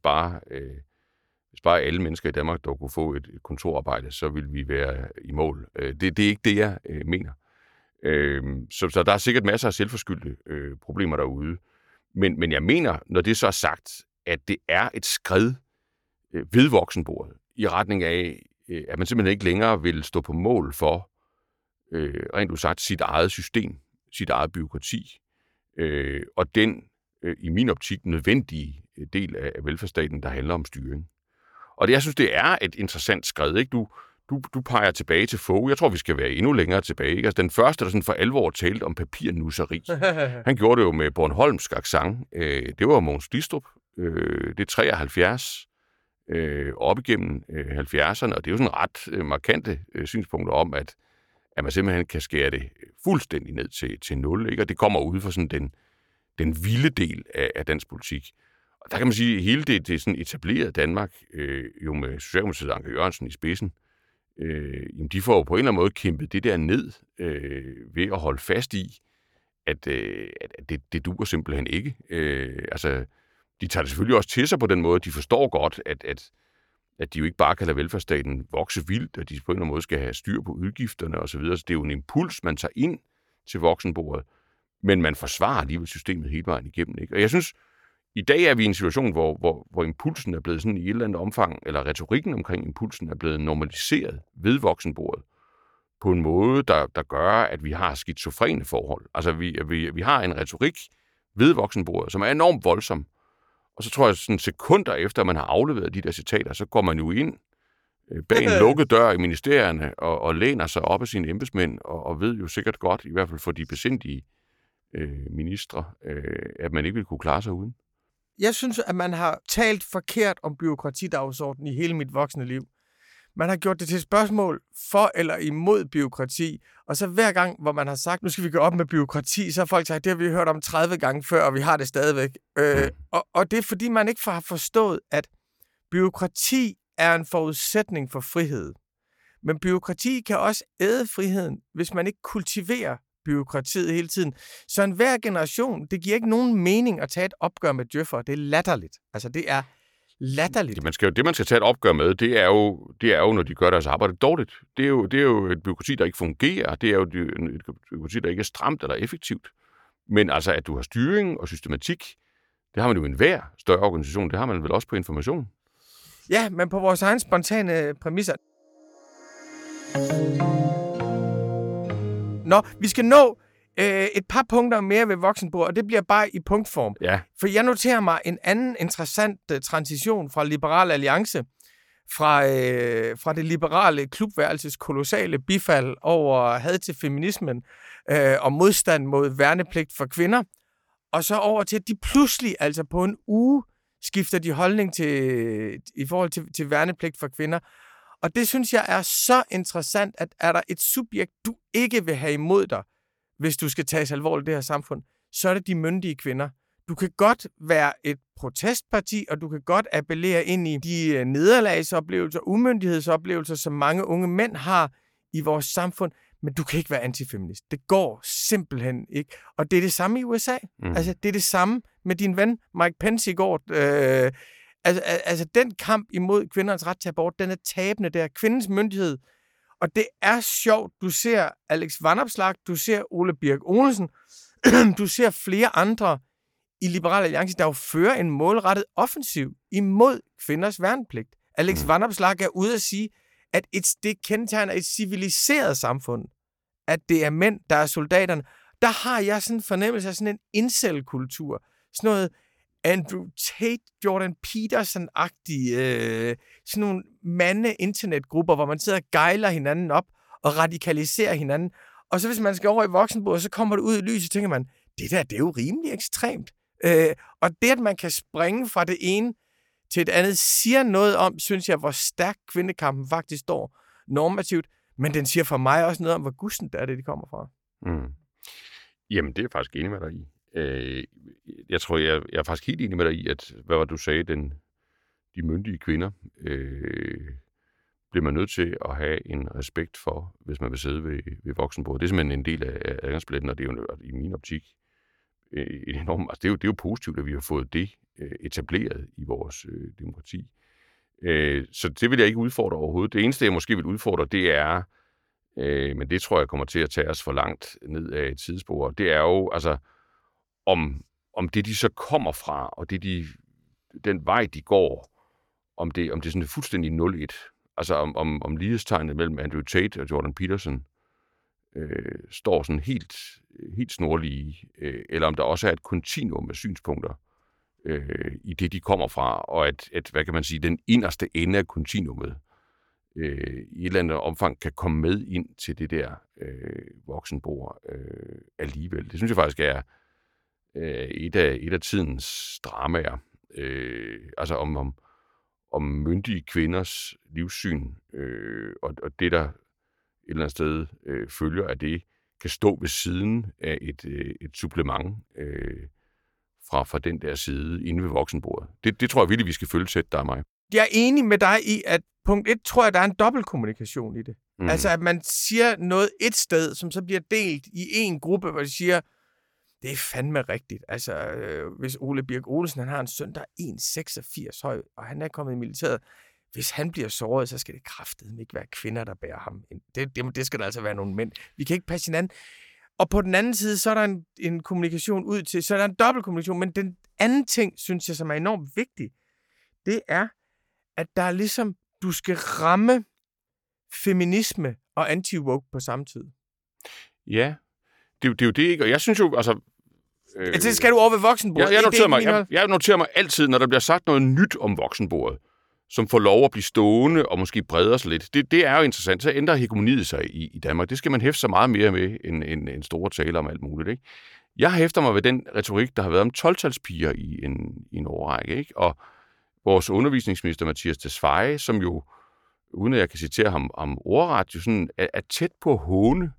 bare alle mennesker i Danmark der kunne få et kontorarbejde, så ville vi være i mål. Det er ikke det, jeg mener. Så der er sikkert masser af selvforskyldte problemer derude. Men jeg mener, når det så er sagt, at det er et skred ved voksenbordet i retning af, at man simpelthen ikke længere vil stå på mål for, rent udsagt, sit eget system, sit eget bureaukrati, og den, i min optik, nødvendige del af velfærdsstaten, der handler om styring. Og jeg synes, det er et interessant skred, ikke? Du peger tilbage til Fogh. Jeg tror, vi skal være endnu længere tilbage. Ikke? Altså, den første, der sådan for alvor talte om papirnusseri, han gjorde det jo med bornholmsk accent. Det var Mogens Glistrup. Det er 73 op igennem 70'erne, og det er jo sådan ret markante synspunkter om, at man simpelthen kan skære det fuldstændig ned til 0, ikke? Og det kommer ud fra sådan den vilde del af dansk politik. Og der kan man sige, at hele det sådan etablerede Danmark, jo med Socialdemokratiet Anker Jørgensen i spidsen, jamen de får jo på en eller anden måde kæmpet det der ned ved at holde fast i, at det duer simpelthen ikke. Altså, de tager det selvfølgelig også til sig på den måde, de forstår godt, at de jo ikke bare kan lade velfærdsstaten vokse vildt, og de på en eller anden måde skal have styr på udgifterne osv. Så det er jo en impuls, man tager ind til voksenbordet, men man forsvarer alligevel systemet hele vejen igennem. Ikke? Og jeg synes, i dag er vi i en situation, hvor impulsen er blevet sådan i et eller andet omfang, eller retorikken omkring impulsen er blevet normaliseret ved voksenbordet på en måde, der gør, at vi har skizofrene forhold. Altså, vi har en retorik ved voksenbordet, som er enormt voldsom. Og så tror jeg, sådan sekunder efter, man har afleveret de der citater, så går man jo ind bag en lukket dør i ministerierne og læner sig op af sine embedsmænd og ved jo sikkert godt, i hvert fald for de besindige ministre, at man ikke vil kunne klare sig uden. Jeg synes, at man har talt forkert om bureaukratidagsordenen i hele mit voksne liv. Man har gjort det til et spørgsmål for eller imod bureaukrati, og så hver gang, hvor man har sagt, nu skal vi gå op med bureaukrati, så har folk sagt, det har vi hørt om 30 gange før, og vi har det stadigvæk. Og det er fordi, man ikke har forstået, at bureaukrati er en forudsætning for frihed. Men bureaukrati kan også æde friheden, hvis man ikke kultiverer bureaukratiet hele tiden. Så enhver generation, det giver ikke nogen mening at tage et opgør med djøffer. Det er latterligt. Altså, det er latterligt. Det, man skal tage et opgør med, det er jo, når de gør deres arbejde dårligt. Det er jo et bureaukrati, der ikke fungerer. Det er jo et bureaukrati, der ikke er stramt eller effektivt. Men altså, at du har styring og systematik, det har man jo i enhver større organisation. Det har man vel også på information. Ja, men på vores egen spontane præmisser. Nå, vi skal nå et par punkter mere ved voksenbordet, og det bliver bare i punktform. Ja. For jeg noterer mig en anden interessant transition fra Liberal Alliance, fra det liberale klubværelses kolossale bifald over had til feminismen og modstand mod værnepligt for kvinder, og så over til, at de pludselig, altså på en uge, skifter de holdning i forhold til værnepligt for kvinder. Og det synes jeg er så interessant, at er der et subjekt, du ikke vil have imod dig, hvis du skal tages alvorligt i det her samfund, så er det de myndige kvinder. Du kan godt være et protestparti, og du kan godt appellere ind i de nederlagsoplevelser, umyndighedsoplevelser, som mange unge mænd har i vores samfund, men du kan ikke være antifeminist. Det går simpelthen ikke. Og det er det samme i USA. Altså, det er det samme med din ven Mike Pence i går. Altså, den kamp imod kvindernes ret til abort, den er tabende der. Kvindens myndighed. Og det er sjovt. Du ser Alex Vanopslagh, du ser Ole Birk Olesen, du ser flere andre i Liberal Alliance, der jo fører en målrettet offensiv imod kvinders værnepligt. Alex Vanopslagh er ude at sige, at det kendetegner et civiliseret samfund, at det er mænd, der er soldaterne. Der har jeg sådan en fornemmelse af sådan en incel-kultur. Sådan noget Andrew Tate, Jordan Peterson-agtige, sådan nogle mande-internetgrupper, hvor man sidder og gejler hinanden op og radikaliserer hinanden. Og så hvis man skal over i voksenbordet, så kommer det ud i lyset, så tænker man, det er jo rimelig ekstremt. Og det, at man kan springe fra det ene til et andet, siger noget om, synes jeg, hvor stærk kvindekampen faktisk står normativt, men den siger for mig også noget om, hvor gudsent det er, det de kommer fra. Jamen, det er jeg faktisk enig med dig i. Jeg tror, jeg er faktisk helt enig med dig i, at, hvad var du sagde, de myndige kvinder, bliver man nødt til at have en respekt for, hvis man vil sidde ved voksenbordet. Det er simpelthen en del af adgangsbilletten, og det er jo i min optik et enormt, altså det er jo positivt, at vi har fået det etableret i vores demokrati. Så det vil jeg ikke udfordre overhovedet. Det eneste, jeg måske vil udfordre, det er, men det tror jeg kommer til at tage os for langt ned af et sidespor, det er jo, altså, om det, de så kommer fra, og den vej, de går, om det er sådan fuldstændig 0-1. Altså om lighedstegnet mellem Andrew Tate og Jordan Peterson står sådan helt snorlige, eller om der også er et kontinuum af synspunkter i det, de kommer fra, og at hvad kan man sige, den inderste ende af kontinuumet i et eller andet omfang kan komme med ind til det der voksenbord alligevel. Det synes jeg faktisk er et af tidens dramaer. Altså om myndige kvinders livssyn, og det, der et eller andet sted følger af det, kan stå ved siden af et supplement fra den der side inde ved voksenbordet. Det tror jeg virkelig, vi skal følge tæt, der er mig. Jeg er enig med dig i, at punkt 1, tror jeg, der er en dobbeltkommunikation i det. Altså, at man siger noget et sted, som så bliver delt i en gruppe, hvor de siger, det er fandme rigtigt. Altså, hvis Ole Birk Olesen, han har en søn, der er 1,86 høj, og han er kommet i militæret. Hvis han bliver såret, så skal det kraftedeme ikke være kvinder, der bærer ham. Det skal der altså være nogle mænd. Vi kan ikke passe hinanden. Og på den anden side, så er der en kommunikation ud til, så er der en dobbeltkommunikation. Men den anden ting, synes jeg, som er enormt vigtig, det er, at der er ligesom, du skal ramme feminisme og anti-woke på samme tid. Ja, det er jo det, ikke? Og jeg synes jo, altså... det skal du over ved voksenbordet. Jeg noterer mig altid, når der bliver sagt noget nyt om voksenbordet, som får lov at blive stående og måske breder sig lidt. Det er jo interessant. Så ændrer hegemoniet sig i Danmark. Det skal man hæfte sig meget mere med, end store taler om alt muligt. Ikke? Jeg hæfter mig ved den retorik, der har været om 12-talspiger i en årrække. Ikke? Og vores undervisningsminister, Mathias Tesfaye, som jo, uden at jeg kan citere ham om ordret, jo sådan er tæt på at håne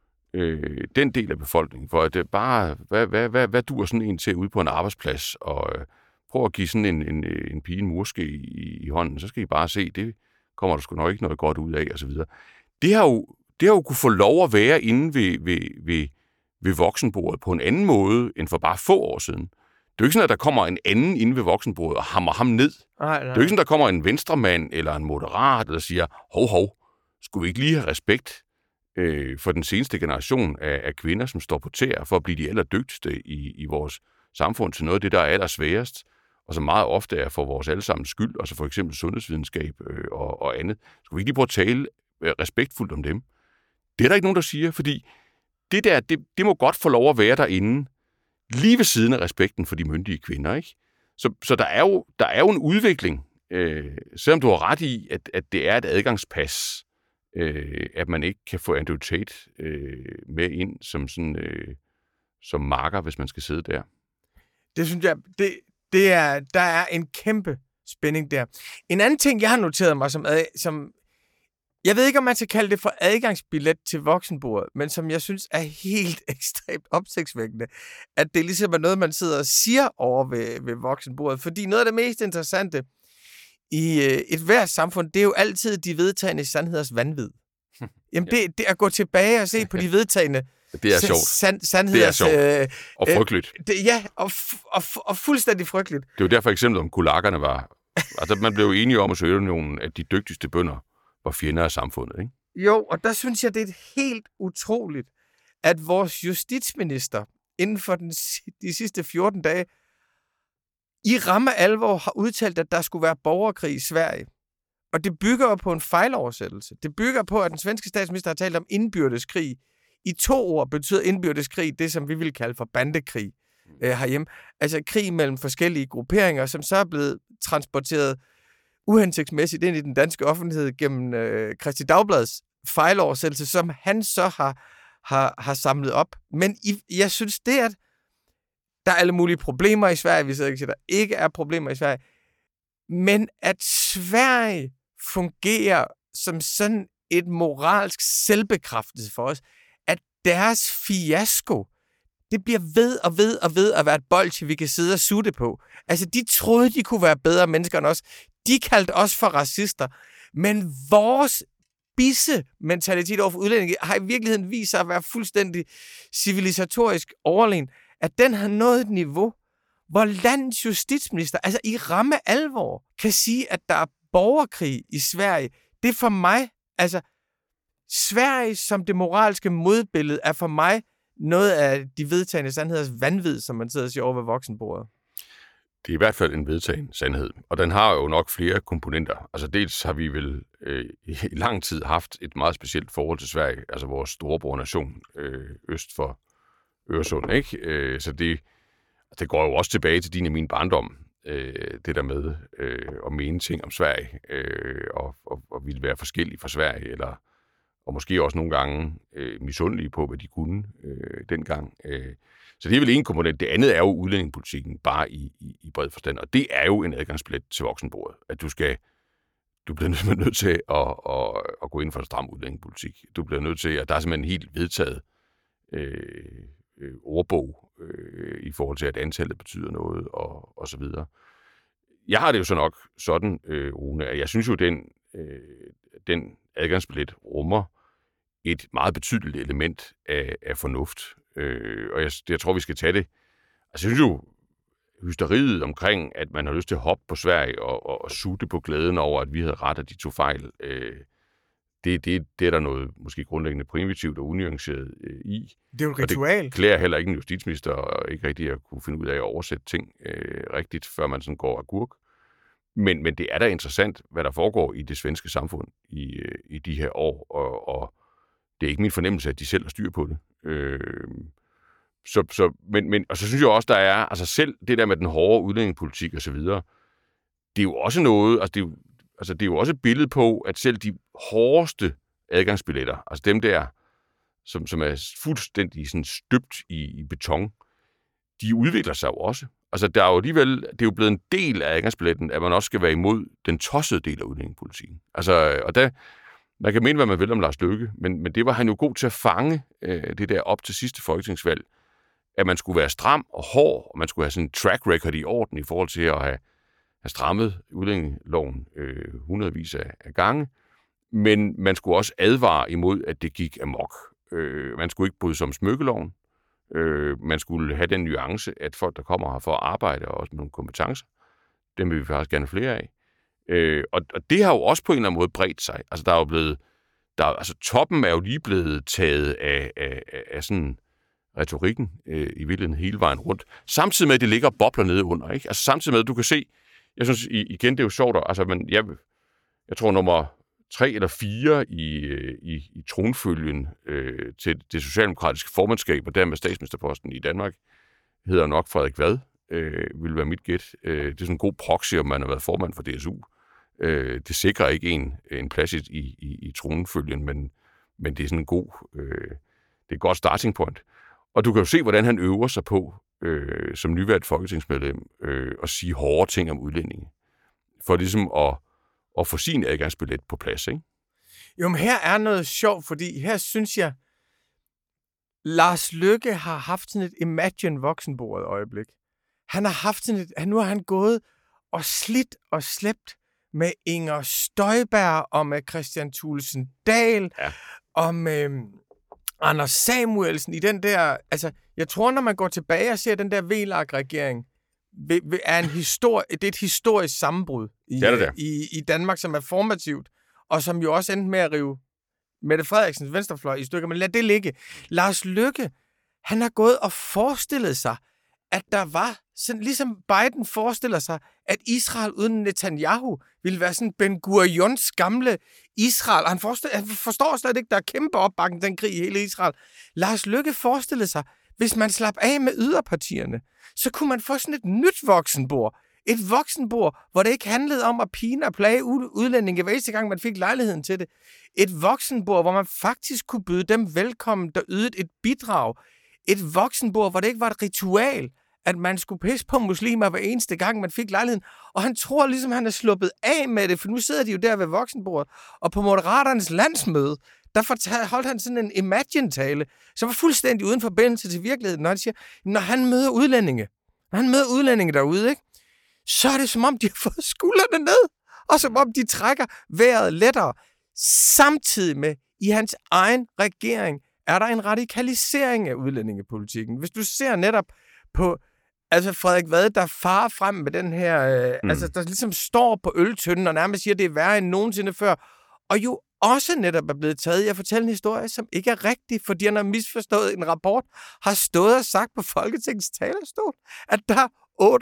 den del af befolkningen. For at det bare, hvad duer sådan en til ude på en arbejdsplads og prøv at give sådan en pige en murske i hånden, så skal I bare se, det kommer der sgu nok ikke noget godt ud af, og så videre. Det har jo kunne få lov at være inde ved voksenbordet på en anden måde, end for bare få år siden. Det er jo ikke sådan, at der kommer en anden inde ved voksenbordet og hammer ham ned. Nej. Det er jo ikke sådan, at der kommer en venstremand eller en moderat, der siger, hov, skulle vi ikke lige have respekt for den seneste generation af kvinder, som står på tæer for at blive de allerdygtigste i vores samfund til noget af det, der er allersværest, og som meget ofte er for vores allesammens skyld, altså for eksempel sundhedsvidenskab og andet. Skulle vi ikke lige prøve at tale respektfuldt om dem? Det er der ikke nogen, der siger, fordi det der, det må godt få lov at være derinde, lige ved siden af respekten for de myndige kvinder, ikke? Så der er jo en udvikling, selvom du har ret i, at det er et adgangspas, at man ikke kan få Andrew Tate med ind som sådan som marker, hvis man skal sidde der. Det synes jeg, der er en kæmpe spænding der. En anden ting, jeg har noteret mig, som jeg ved ikke, om man skal kalde det for adgangsbillet til voksenbordet, men som jeg synes er helt ekstremt opsigtsvækkende, at det ligesom er noget, man sidder og siger over ved voksenbordet. Fordi noget af det mest interessante i et hvert samfund, det er jo altid de vedtagne sandheders vanvid. Jamen, det at gå tilbage og se på de vedtagne det er sjovt. Sandheder. Det er sjovt. Og frygteligt. Og fuldstændig frygteligt. Det er jo derfor eksemplet om kulakerne var... Altså, man blev jo enige om at Sovjetunionen, at de dygtigste bønder var fjender af samfundet, ikke? Jo, og der synes jeg, det er helt utroligt, at vores justitsminister inden for de sidste 14 dage i ramme alvor har udtalt, at der skulle være borgerkrig i Sverige. Og det bygger på en fejloversættelse. Det bygger på, at den svenske statsminister har talt om indbyrdeskrig. I 2 ord betyder indbyrdeskrig det, som vi vil kalde for bandekrig herhjemme. Altså krig mellem forskellige grupperinger, som så er blevet transporteret uhensigtsmæssigt ind i den danske offentlighed gennem Kristi Dagblads fejloversættelse, som han så har samlet op. Men jeg synes, det at der er alle mulige problemer i Sverige, vi sidder ikke siger, der ikke er problemer i Sverige, men at Sverige fungerer som sådan et moralsk selvbekræftelse for os, at deres fiasko, det bliver ved at være et bolsje, vi kan sidde og sutte på. Altså, de troede, de kunne være bedre mennesker end os. De kaldte os for racister. Men vores bisse-mentalitet overfor udlændinge har i virkeligheden vist sig at være fuldstændig civilisatorisk overlegen, at den har nået et niveau, hvor landets justitsminister, altså i ramme alvor, kan sige, at der er borgerkrig i Sverige. Det er for mig, altså Sverige som det moralske modbillede, er for mig noget af de vedtagne sandheders vanvid, som man sidder og siger over ved voksenbordet. Det er i hvert fald en vedtagen sandhed, og den har jo nok flere komponenter. Altså dels har vi vel i lang tid haft et meget specielt forhold til Sverige, altså vores storebror-nation øst for Øresund, ikke? Så det går jo også tilbage til din og min barndom, det der med at mene ting om Sverige, og ville være forskellige fra Sverige, og måske også nogle gange misundelige på, hvad de kunne dengang. Så det er vel en komponent. Det andet er jo udlændingepolitikken, bare i bred forstand, og det er jo en adgangsbillet til voksenbordet, at du bliver nødt til at gå ind for en stram udlændingepolitik. Du bliver nødt til, at der er simpelthen en helt vedtaget ordbog i forhold til, at antallet betyder noget, og så videre. Jeg har det jo så nok sådan, Rune, at jeg synes jo, den adgangsbillet rummer et meget betydeligt element af fornuft. Og jeg tror, vi skal tage det. Altså, jeg synes jo, hysteriet omkring, at man har lyst til at hoppe på Sverige og sutte på glæden over, at vi havde ret, at de tog fejl, det er der noget måske grundlæggende primitivt og unuanceret i. Det er jo et ritual. Og det klæder heller ikke en justitsminister og ikke rigtig at kunne finde ud af at oversætte ting rigtigt, før man sådan går agurk. Men det er da interessant, hvad der foregår i det svenske samfund i de her år, og det er ikke min fornemmelse, at de selv har styr på det. Og så synes jeg også, der er, altså selv det der med den hårde udlændingepolitik og så videre, det er jo også noget, det er jo også et billede på, at selv de hårdeste adgangsbilletter, altså dem der, som er fuldstændig sådan støbt i beton, de udvikler sig jo også. Altså der er jo alligevel, det er jo blevet en del af adgangsbilletten, at man også skal være imod den tossede del af udlændingepolitikken. Altså, og der, man kan mene, hvad man vil om Lars Løkke, men det var han jo god til at fange det der op til sidste folketingsvalg, at man skulle være stram og hård, og man skulle have sådan en track record i orden i forhold til at have strammet udlændingeloven hundredvis af gange, men man skulle også advare imod, at det gik amok. Man skulle ikke bryde sig om smykkeloven. Man skulle have den nuance, at folk, der kommer her for at arbejde, og også med nogle kompetencer, dem vil vi faktisk gerne flere af. Og det har jo også på en eller anden måde bredt sig. Altså toppen er jo lige blevet taget af sådan retorikken i virkeligheden hele vejen rundt. Samtidig med, at det ligger og bobler nede under, ikke? Altså samtidig med, at du kan se, jeg synes igen, det er jo sjovt, altså jeg tror nummer 3 eller 4 i tronfølgen til det socialdemokratiske formandskab, og dermed statsministerposten i Danmark, hedder nok Frederik Vad, vil være mit gæt. Det er sådan en god proxy, om man har været formand for DSU. Det sikrer ikke en plads i tronfølgen, men det er sådan en god, det er et godt starting point. Og du kan jo se, hvordan han øver sig på, som nyvalgt folketingsmedlem, at sige hårde ting om udlændinge. For ligesom at få sin adgangsbillet på plads, ikke? Jo, men her er noget sjovt, fordi her synes jeg, Lars Løkke har haft sådan et Imagine voksenbordet øjeblik. Han har haft sådan nu har han gået og slidt og slæbt med Inger Støjberg og med Kristian Thulesen Dahl og med Anders Samuelsen i den der... Altså, jeg tror, når man går tilbage og ser den der VLAG-regering, er det er et historisk sammenbrud i Danmark, som er formativt, og som jo også endte med at rive Mette Frederiksens venstrefløj i stykker. Men lad det ligge. Lars Løkke, han har gået og forestillet sig, at der var, sådan, ligesom Biden forestiller sig, at Israel uden Netanyahu ville være sådan Ben Gurions gamle Israel. Han forstår slet ikke, der er kæmpe opbakning den krig i hele Israel. Lars Løkke forestillede sig, hvis man slap af med yderpartierne, så kunne man få sådan et nyt voksenbord. Et voksenbord, hvor det ikke handlede om at pine og plage udlændinge hver eneste gang, man fik lejligheden til det. Et voksenbord, hvor man faktisk kunne byde dem velkommen, der ydede et bidrag. Et voksenbord, hvor det ikke var et ritual, at man skulle pisse på muslimer hver eneste gang, man fik lejligheden. Og han tror ligesom, han er sluppet af med det, for nu sidder de jo der ved voksenbordet. Og på Moderaternes landsmøde, der holdt han sådan en imagine-tale, som var fuldstændig uden forbindelse til virkeligheden, når han siger, når han møder udlændinge derude, ikke? Så er det som om, de har fået skuldrene ned, og som om de trækker vejret lettere. Samtidig med, i hans egen regering, er der en radikalisering af udlændingepolitikken. Hvis du ser netop på Frederik Vad, der farer frem med den her, der ligesom står på øltønden og nærmest siger, at det er værre end nogensinde før, og jo også netop er blevet taget i at fortælle en historie, som ikke er rigtig, fordi han har misforstået en rapport, har stået og sagt på Folketingets talerstol, at der er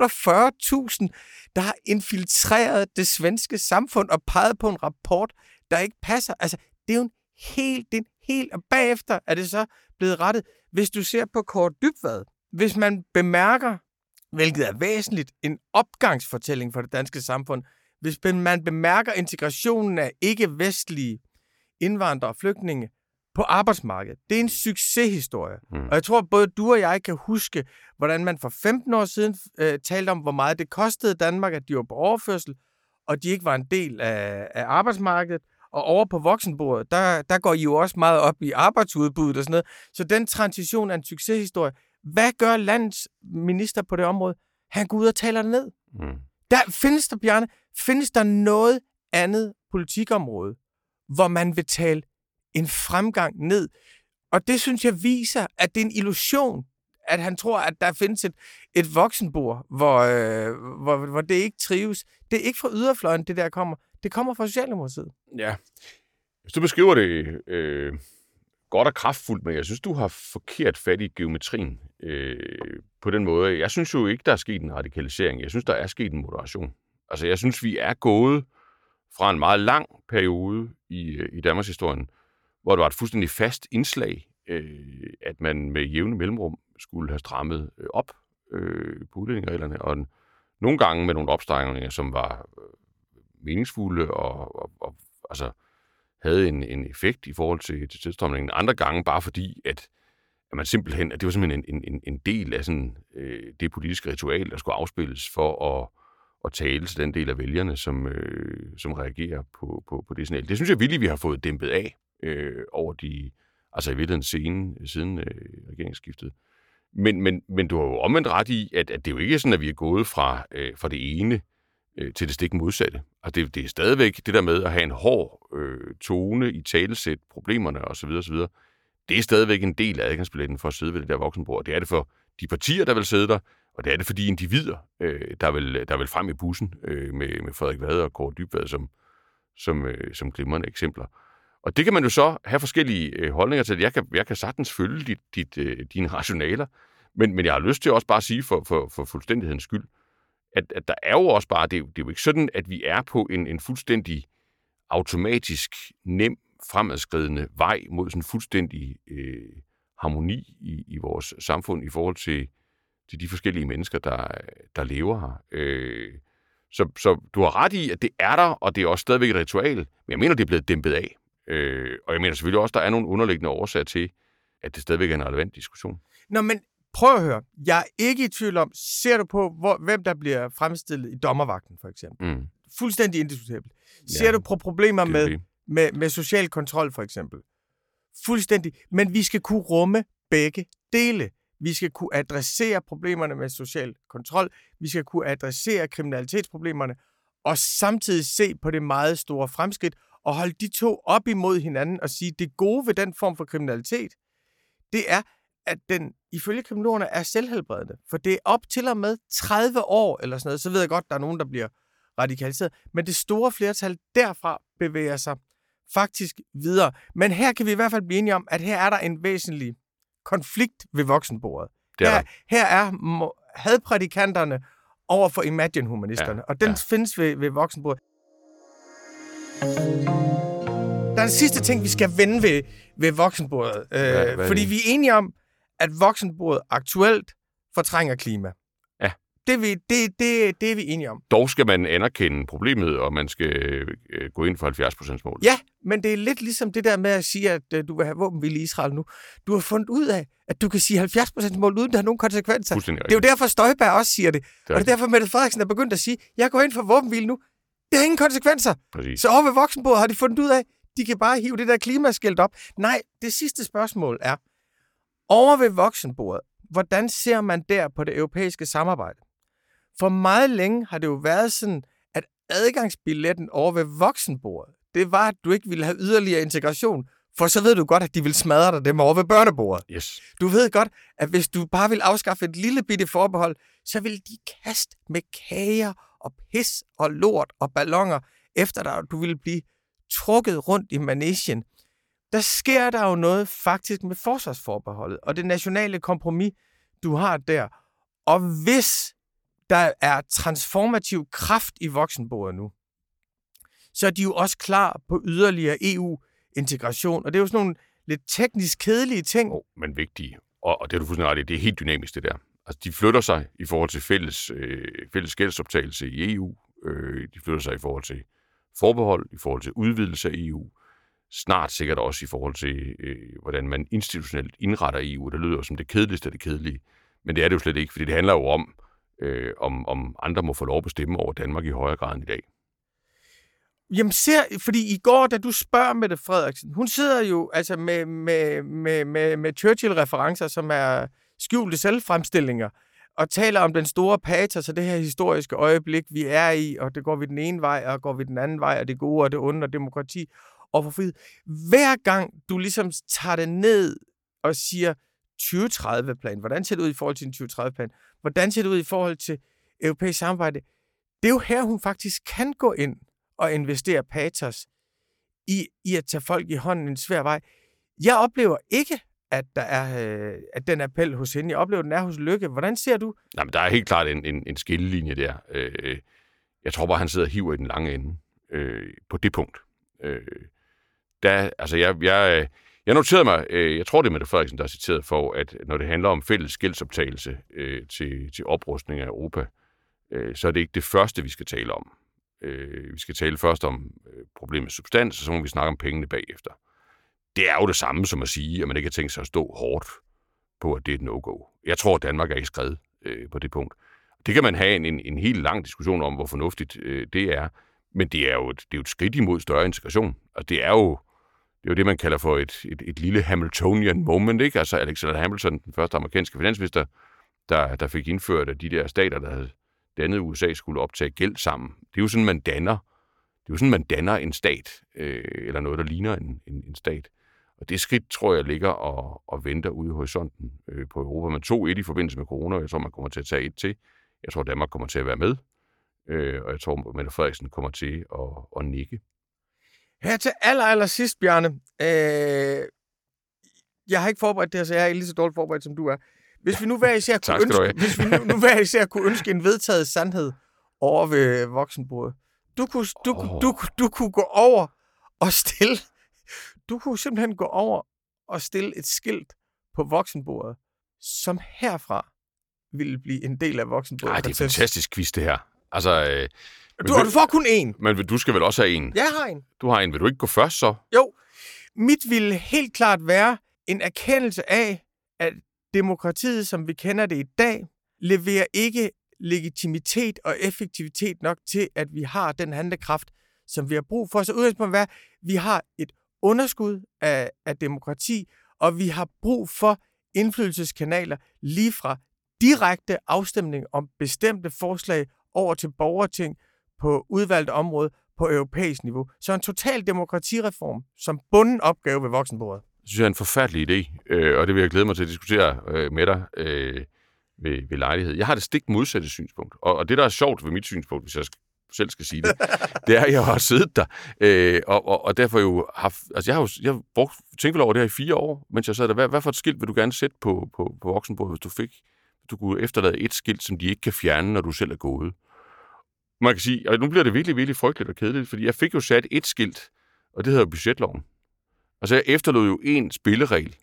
48.000, der har infiltreret det svenske samfund og peget på en rapport, der ikke passer. Altså, det er jo en helt, og bagefter er det så blevet rettet. Hvis du ser på Kaare Dybvad, hvis man bemærker, hvilket er væsentligt, en opgangsfortælling for det danske samfund, hvis man bemærker integrationen af ikke-vestlige indvandrere og flygtninge på arbejdsmarkedet. Det er en succeshistorie. Og jeg tror, både du og jeg kan huske, hvordan man for 15 år siden talte om, hvor meget det kostede Danmark, at de var på overførsel, og de ikke var en del af arbejdsmarkedet. Og over på voksenbordet, der går I jo også meget op i arbejdsudbuddet og sådan noget. Så den transition er en succeshistorie. Hvad gør landets minister på det område? Han går ud og taler det ned. Findes der noget andet politikområde, hvor man vil tale en fremgang ned? Og det synes jeg viser, at det er en illusion, at han tror, at der findes et voksenbord, hvor det ikke trives. Det er ikke fra yderfløjen, det der kommer. Det kommer fra Socialdemokratiet. Ja. Hvis du beskriver det godt og kraftfuldt, men jeg synes, du har forkert fat i geometrien på den måde. Jeg synes jo ikke, der er sket en radikalisering. Jeg synes, der er sket en moderation. Altså, jeg synes, vi er gået fra en meget lang periode i Danmarks historien, hvor det var et fuldstændig fast indslag, at man med jævne mellemrum skulle have strammet op på udlændingereglerne, og nogle gange med nogle opstramninger, som var meningsfulde og altså havde en effekt i forhold til tilstrømningen. Andre gange bare fordi, at man simpelthen, at det var simpelthen en del af sådan, det politiske ritual, der skulle afspilles for at tale til den del af vælgerne, som reagerer på det signal. Det synes jeg virkelig, vi har fået dæmpet af over altså i virkeligheden siden regeringsskiftet. Men du har jo omvendt ret i, at det er jo ikke sådan, at vi er gået fra det ene til det stik modsatte. Altså det er stadigvæk det der med at have en hård tone i talesæt, problemerne osv. Det er stadigvæk en del af adgangsbilletten for at sidde ved det der voksenbord. Det er det for de partier, der vil sidde der, og det er det for de individer, der vil frem i bussen med Frederik Vad og Kaare Dybvad som glimrende eksempler. Og det kan man jo så have forskellige holdninger til. Jeg kan sagtens følge dine rationaler, men jeg har lyst til også bare at sige for fuldstændighedens skyld, at der er jo også bare, det er jo ikke sådan, at vi er på en fuldstændig automatisk, nem, fremadskridende vej mod sådan en fuldstændig harmoni i vores samfund i forhold til de forskellige mennesker, der lever her. Så du har ret i, at det er der, og det er også stadigvæk et ritual, men jeg mener, det er blevet dæmpet af. Og jeg mener selvfølgelig også, der er nogle underliggende årsager til, at det stadigvæk er en relevant diskussion. Nå, men prøv at høre. Jeg er ikke i tvivl om, ser du på, hvem der bliver fremstillet i dommervagten, for eksempel? Fuldstændig indiskutabelt. Ser du på problemer med social kontrol, for eksempel? Fuldstændig. Men vi skal kunne rumme begge dele. Vi skal kunne adressere problemerne med social kontrol. Vi skal kunne adressere kriminalitetsproblemerne. og samtidig se på det meget store fremskridt, og holde de to op imod hinanden og sige, det gode ved den form for kriminalitet, det er, at den ifølge kriminologerne er selvhelbredende. For det er op til og med 30 år eller sådan noget, så ved jeg godt, der er nogen, der bliver radikaliseret. Men det store flertal derfra bevæger sig faktisk videre. Men her kan vi i hvert fald blive enige om, at her er der en væsentlig konflikt ved voksenbordet. Her er hadprædikanterne over for Imagine-humanisterne, og den findes ved voksenbordet. Der er en sidste ting, vi skal vende ved voksenbordet, fordi vi er enige om, at voksenbordet aktuelt fortrænger klima. Ja. Det er vi enige om. Dog skal man anerkende problemet, og man skal gå ind for 70%-målet. Ja, men det er lidt ligesom det der med at sige, at du vil have våbenhvile i Israel nu. Du har fundet ud af, at du kan sige 70%-mål, uden der har nogen konsekvenser. Det er jo derfor, Støjberg også siger det. Og det er derfor, Mette Frederiksen er begyndt at sige, jeg går ind for våbenhvile nu. Det har ingen konsekvenser. Præcis. Så over ved voksenbordet har de fundet ud af, de kan bare hive det der klimaskilt op. Nej, det sidste spørgsmål er, over ved voksenbordet, hvordan ser man der på det europæiske samarbejde? For meget længe har det jo været sådan, at adgangsbilletten over ved voksenbordet, det var, at du ikke ville have yderligere integration, for så ved du godt, at de vil smadre dig dem over ved børnebordet. Yes. Du ved godt, at hvis du bare vil afskaffe et lille bitte forbehold, så vil de kaste med kager og pis og lort og balloner efter dig, og du vil blive trukket rundt i manesien. Der sker der jo noget faktisk med forsvarsforbeholdet og det nationale kompromis, du har der. Og hvis der er transformativ kraft i voksenbordet nu, så er de jo også klar på yderligere EU-integration. Og det er jo sådan nogle lidt teknisk kedelige ting. Men vigtige. Og det er du fuldstændig ret i. Det er helt dynamisk, det der. Altså, de flytter sig i forhold til fælles gældsoptagelse i EU. De flytter sig i forhold til forbehold, i forhold til udvidelse af EU. Snart sikkert også i forhold til, hvordan man institutionelt indretter EU. Det lyder som det kedeligste af det kedelige. Men det er det jo slet ikke, fordi det handler jo om andre må få lov at bestemme over Danmark i højere grad end i dag. Jamen, fordi i går, da du spørger Mette Frederiksen, hun sidder jo altså med Churchill-referencer, som er skjulte selvfremstillinger, og taler om den store patos og det her historiske øjeblik, vi er i, og det går vi den ene vej, og går vi den anden vej, og det gode og det onde, og demokrati og for frihed. Hver gang du ligesom tager det ned og siger 2030-plan, hvordan ser det ud i forhold til en 2030-plan? Hvordan ser det ud i forhold til europæisk samarbejde? Det er jo her, hun faktisk kan gå ind og investere patos i at tage folk i hånden en svær vej. Jeg oplever ikke, at der er at den appel hos hende. Jeg oplever, at den er hos Løkke. Hvordan ser du? Nej, men der er helt klart en skillelinje der. Jeg tror bare, han sidder og hiver i den lange ende på det punkt. Jeg noterede mig, jeg tror det er Mette Frederiksen, der er citeret for, at når det handler om fælles gældsoptagelse til oprustning af Europa, så er det ikke det første, vi skal tale om. Vi skal tale først om problemets substans, og så må vi snakke om pengene bagefter. Det er jo det samme som at sige, at man ikke har tænkt sig at stå hårdt på, at det er et no-go. Jeg tror, at Danmark er ikke skrevet på det punkt. Det kan man have en helt lang diskussion om, hvor fornuftigt det er, men det er jo et skridt imod større integration. Og det er jo det, man kalder for et lille Hamiltonian moment, ikke? Altså Alexander Hamilton, den første amerikanske finansminister, der fik indført, at de der stater, der havde dannet USA, skulle optage gæld sammen. Det er jo sådan, man danner en stat, eller noget, der ligner en stat. Og det skridt, tror jeg, ligger og venter ude i horisonten på Europa. Man tog et i forbindelse med corona, og jeg tror, man kommer til at tage et til. Jeg tror, Danmark kommer til at være med, og jeg tror, Mette Frederiksen kommer til at nikke. Her til aller sidst, Bjarne. Jeg har ikke forberedt det her, så jeg er ikke lige så dårligt forberedt, som du er. Hvis vi nu hver især kunne ønske en vedtaget sandhed over ved voksenbordet. Du kunne gå over og stille. Du kunne simpelthen gå over og stille et skilt på voksenbordet, som herfra ville blive en del af voksenbordet. Nej, det er en fantastisk quiz, det her. Altså, du får kun én. Men du skal vel også have en? Jeg har en. Du har en. Vil du ikke gå først, så? Jo. Mit ville helt klart være en erkendelse af, at demokratiet, som vi kender det i dag, leverer ikke legitimitet og effektivitet nok til, at vi har den handlekraft, som vi har brug for. Så udgangspunktet er, at vi har et underskud af demokrati, og vi har brug for indflydelseskanaler lige fra direkte afstemning om bestemte forslag over til borgerting på udvalgte område på europæisk niveau. Så en total demokratireform som bunden opgave ved voksenbordet. Det synes jeg er en forfærdelig idé, og det vil jeg glæde mig til at diskutere med dig ved lejlighed. Jeg har det stik modsatte synspunkt, og det, der er sjovt ved mit synspunkt, hvis jeg selv skal sige det, det er, at jeg har siddet der, og derfor jo haft... Altså, jeg har brugt tænkt over det her i 4 år, mens jeg sad der. Hvad for et skilt vil du gerne sætte på voksenbordet, hvis du kunne efterlade et skilt, som de ikke kan fjerne, når du selv er gået? Man kan sige, og nu bliver det virkelig, virkelig frygteligt og kedeligt, fordi jeg fik jo sat et skilt, og det hedder budgetloven. Altså, jeg efterlod jo en spilleregel,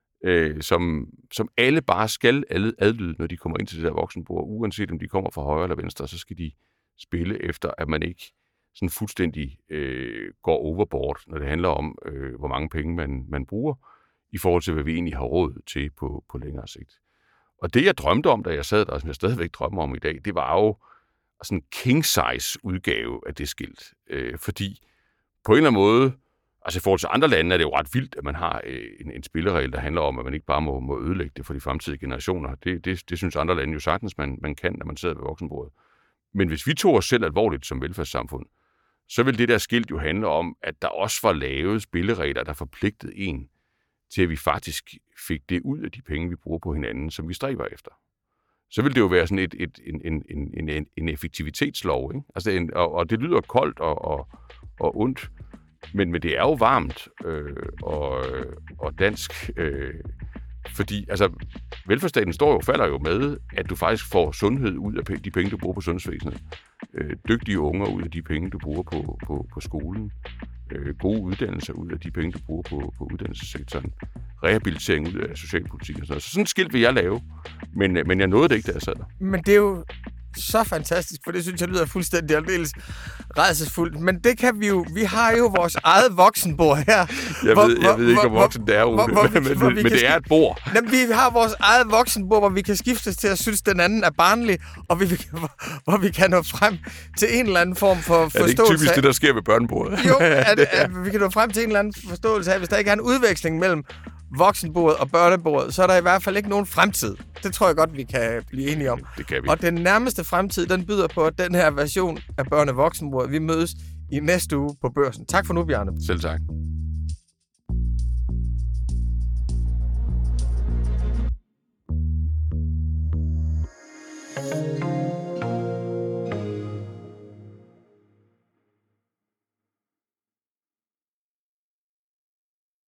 som alle bare skal adlyde, når de kommer ind til det der voksenbord, uanset om de kommer fra højre eller venstre, så skal de spille efter, at man ikke sådan fuldstændig går overboard, når det handler om, hvor mange penge man bruger, i forhold til, hvad vi egentlig har råd til på længere sigt. Og det, jeg drømte om, da jeg sad der, som jeg stadigvæk drømmer om i dag, det var jo sådan en king-size udgave af det skilt. Fordi på en eller anden måde, altså i forhold til andre lande, er det jo ret vildt, at man har en spilleregel, der handler om, at man ikke bare må ødelægge det for de fremtidige generationer. Det synes andre lande jo sagtens, man kan, når man sidder ved voksenbordet. Men hvis vi tog os selv alvorligt som velfærdssamfund, så vil det der skilt jo handle om, at der også var lavet spilleregler, der forpligtede en til, at vi faktisk fik det ud af de penge, vi bruger på hinanden, som vi stræber efter. Så vil det jo være sådan en effektivitetslov, ikke? Altså og det lyder koldt og ondt, men det er jo varmt og dansk, fordi altså, velfærdsstaten falder jo med, at du faktisk får sundhed ud af de penge, du bruger på sundhedsvæsenet. Dygtige unger ud af de penge, du bruger på skolen. Gode uddannelser ud af de penge, du bruger på uddannelsessektoren. Rehabilitering ud af socialpolitik og sådan noget. Så sådan et skilt vil jeg lave, men jeg nåede det ikke, da jeg sad der. Men det er jo så fantastisk, for det synes jeg lyder fuldstændig aldeles rædselsfuldt. Men det kan vi jo. Vi har jo vores eget voksenbord her. Jeg ved ikke, hvor voksen det er, Ole, men det er et bord. Jamen, vi har vores eget voksenbord, hvor vi kan skiftes til at synes, den anden er barnlig, og hvor vi kan nå frem til en eller anden form for forståelse. Er det ikke typisk det, der sker ved børnebordet? Jo, at vi kan nå frem til en eller anden forståelse af, hvis der ikke er en udveksling mellem voksenbordet og børnebordet, så er der i hvert fald ikke nogen fremtid. Det tror jeg godt, vi kan blive enige om. Det kan vi. Og den nærmeste fremtid, den byder på, at den her version af børne-voksenbordet, vi mødes i næste uge på Børsen. Tak for nu, Bjarne. Selv tak.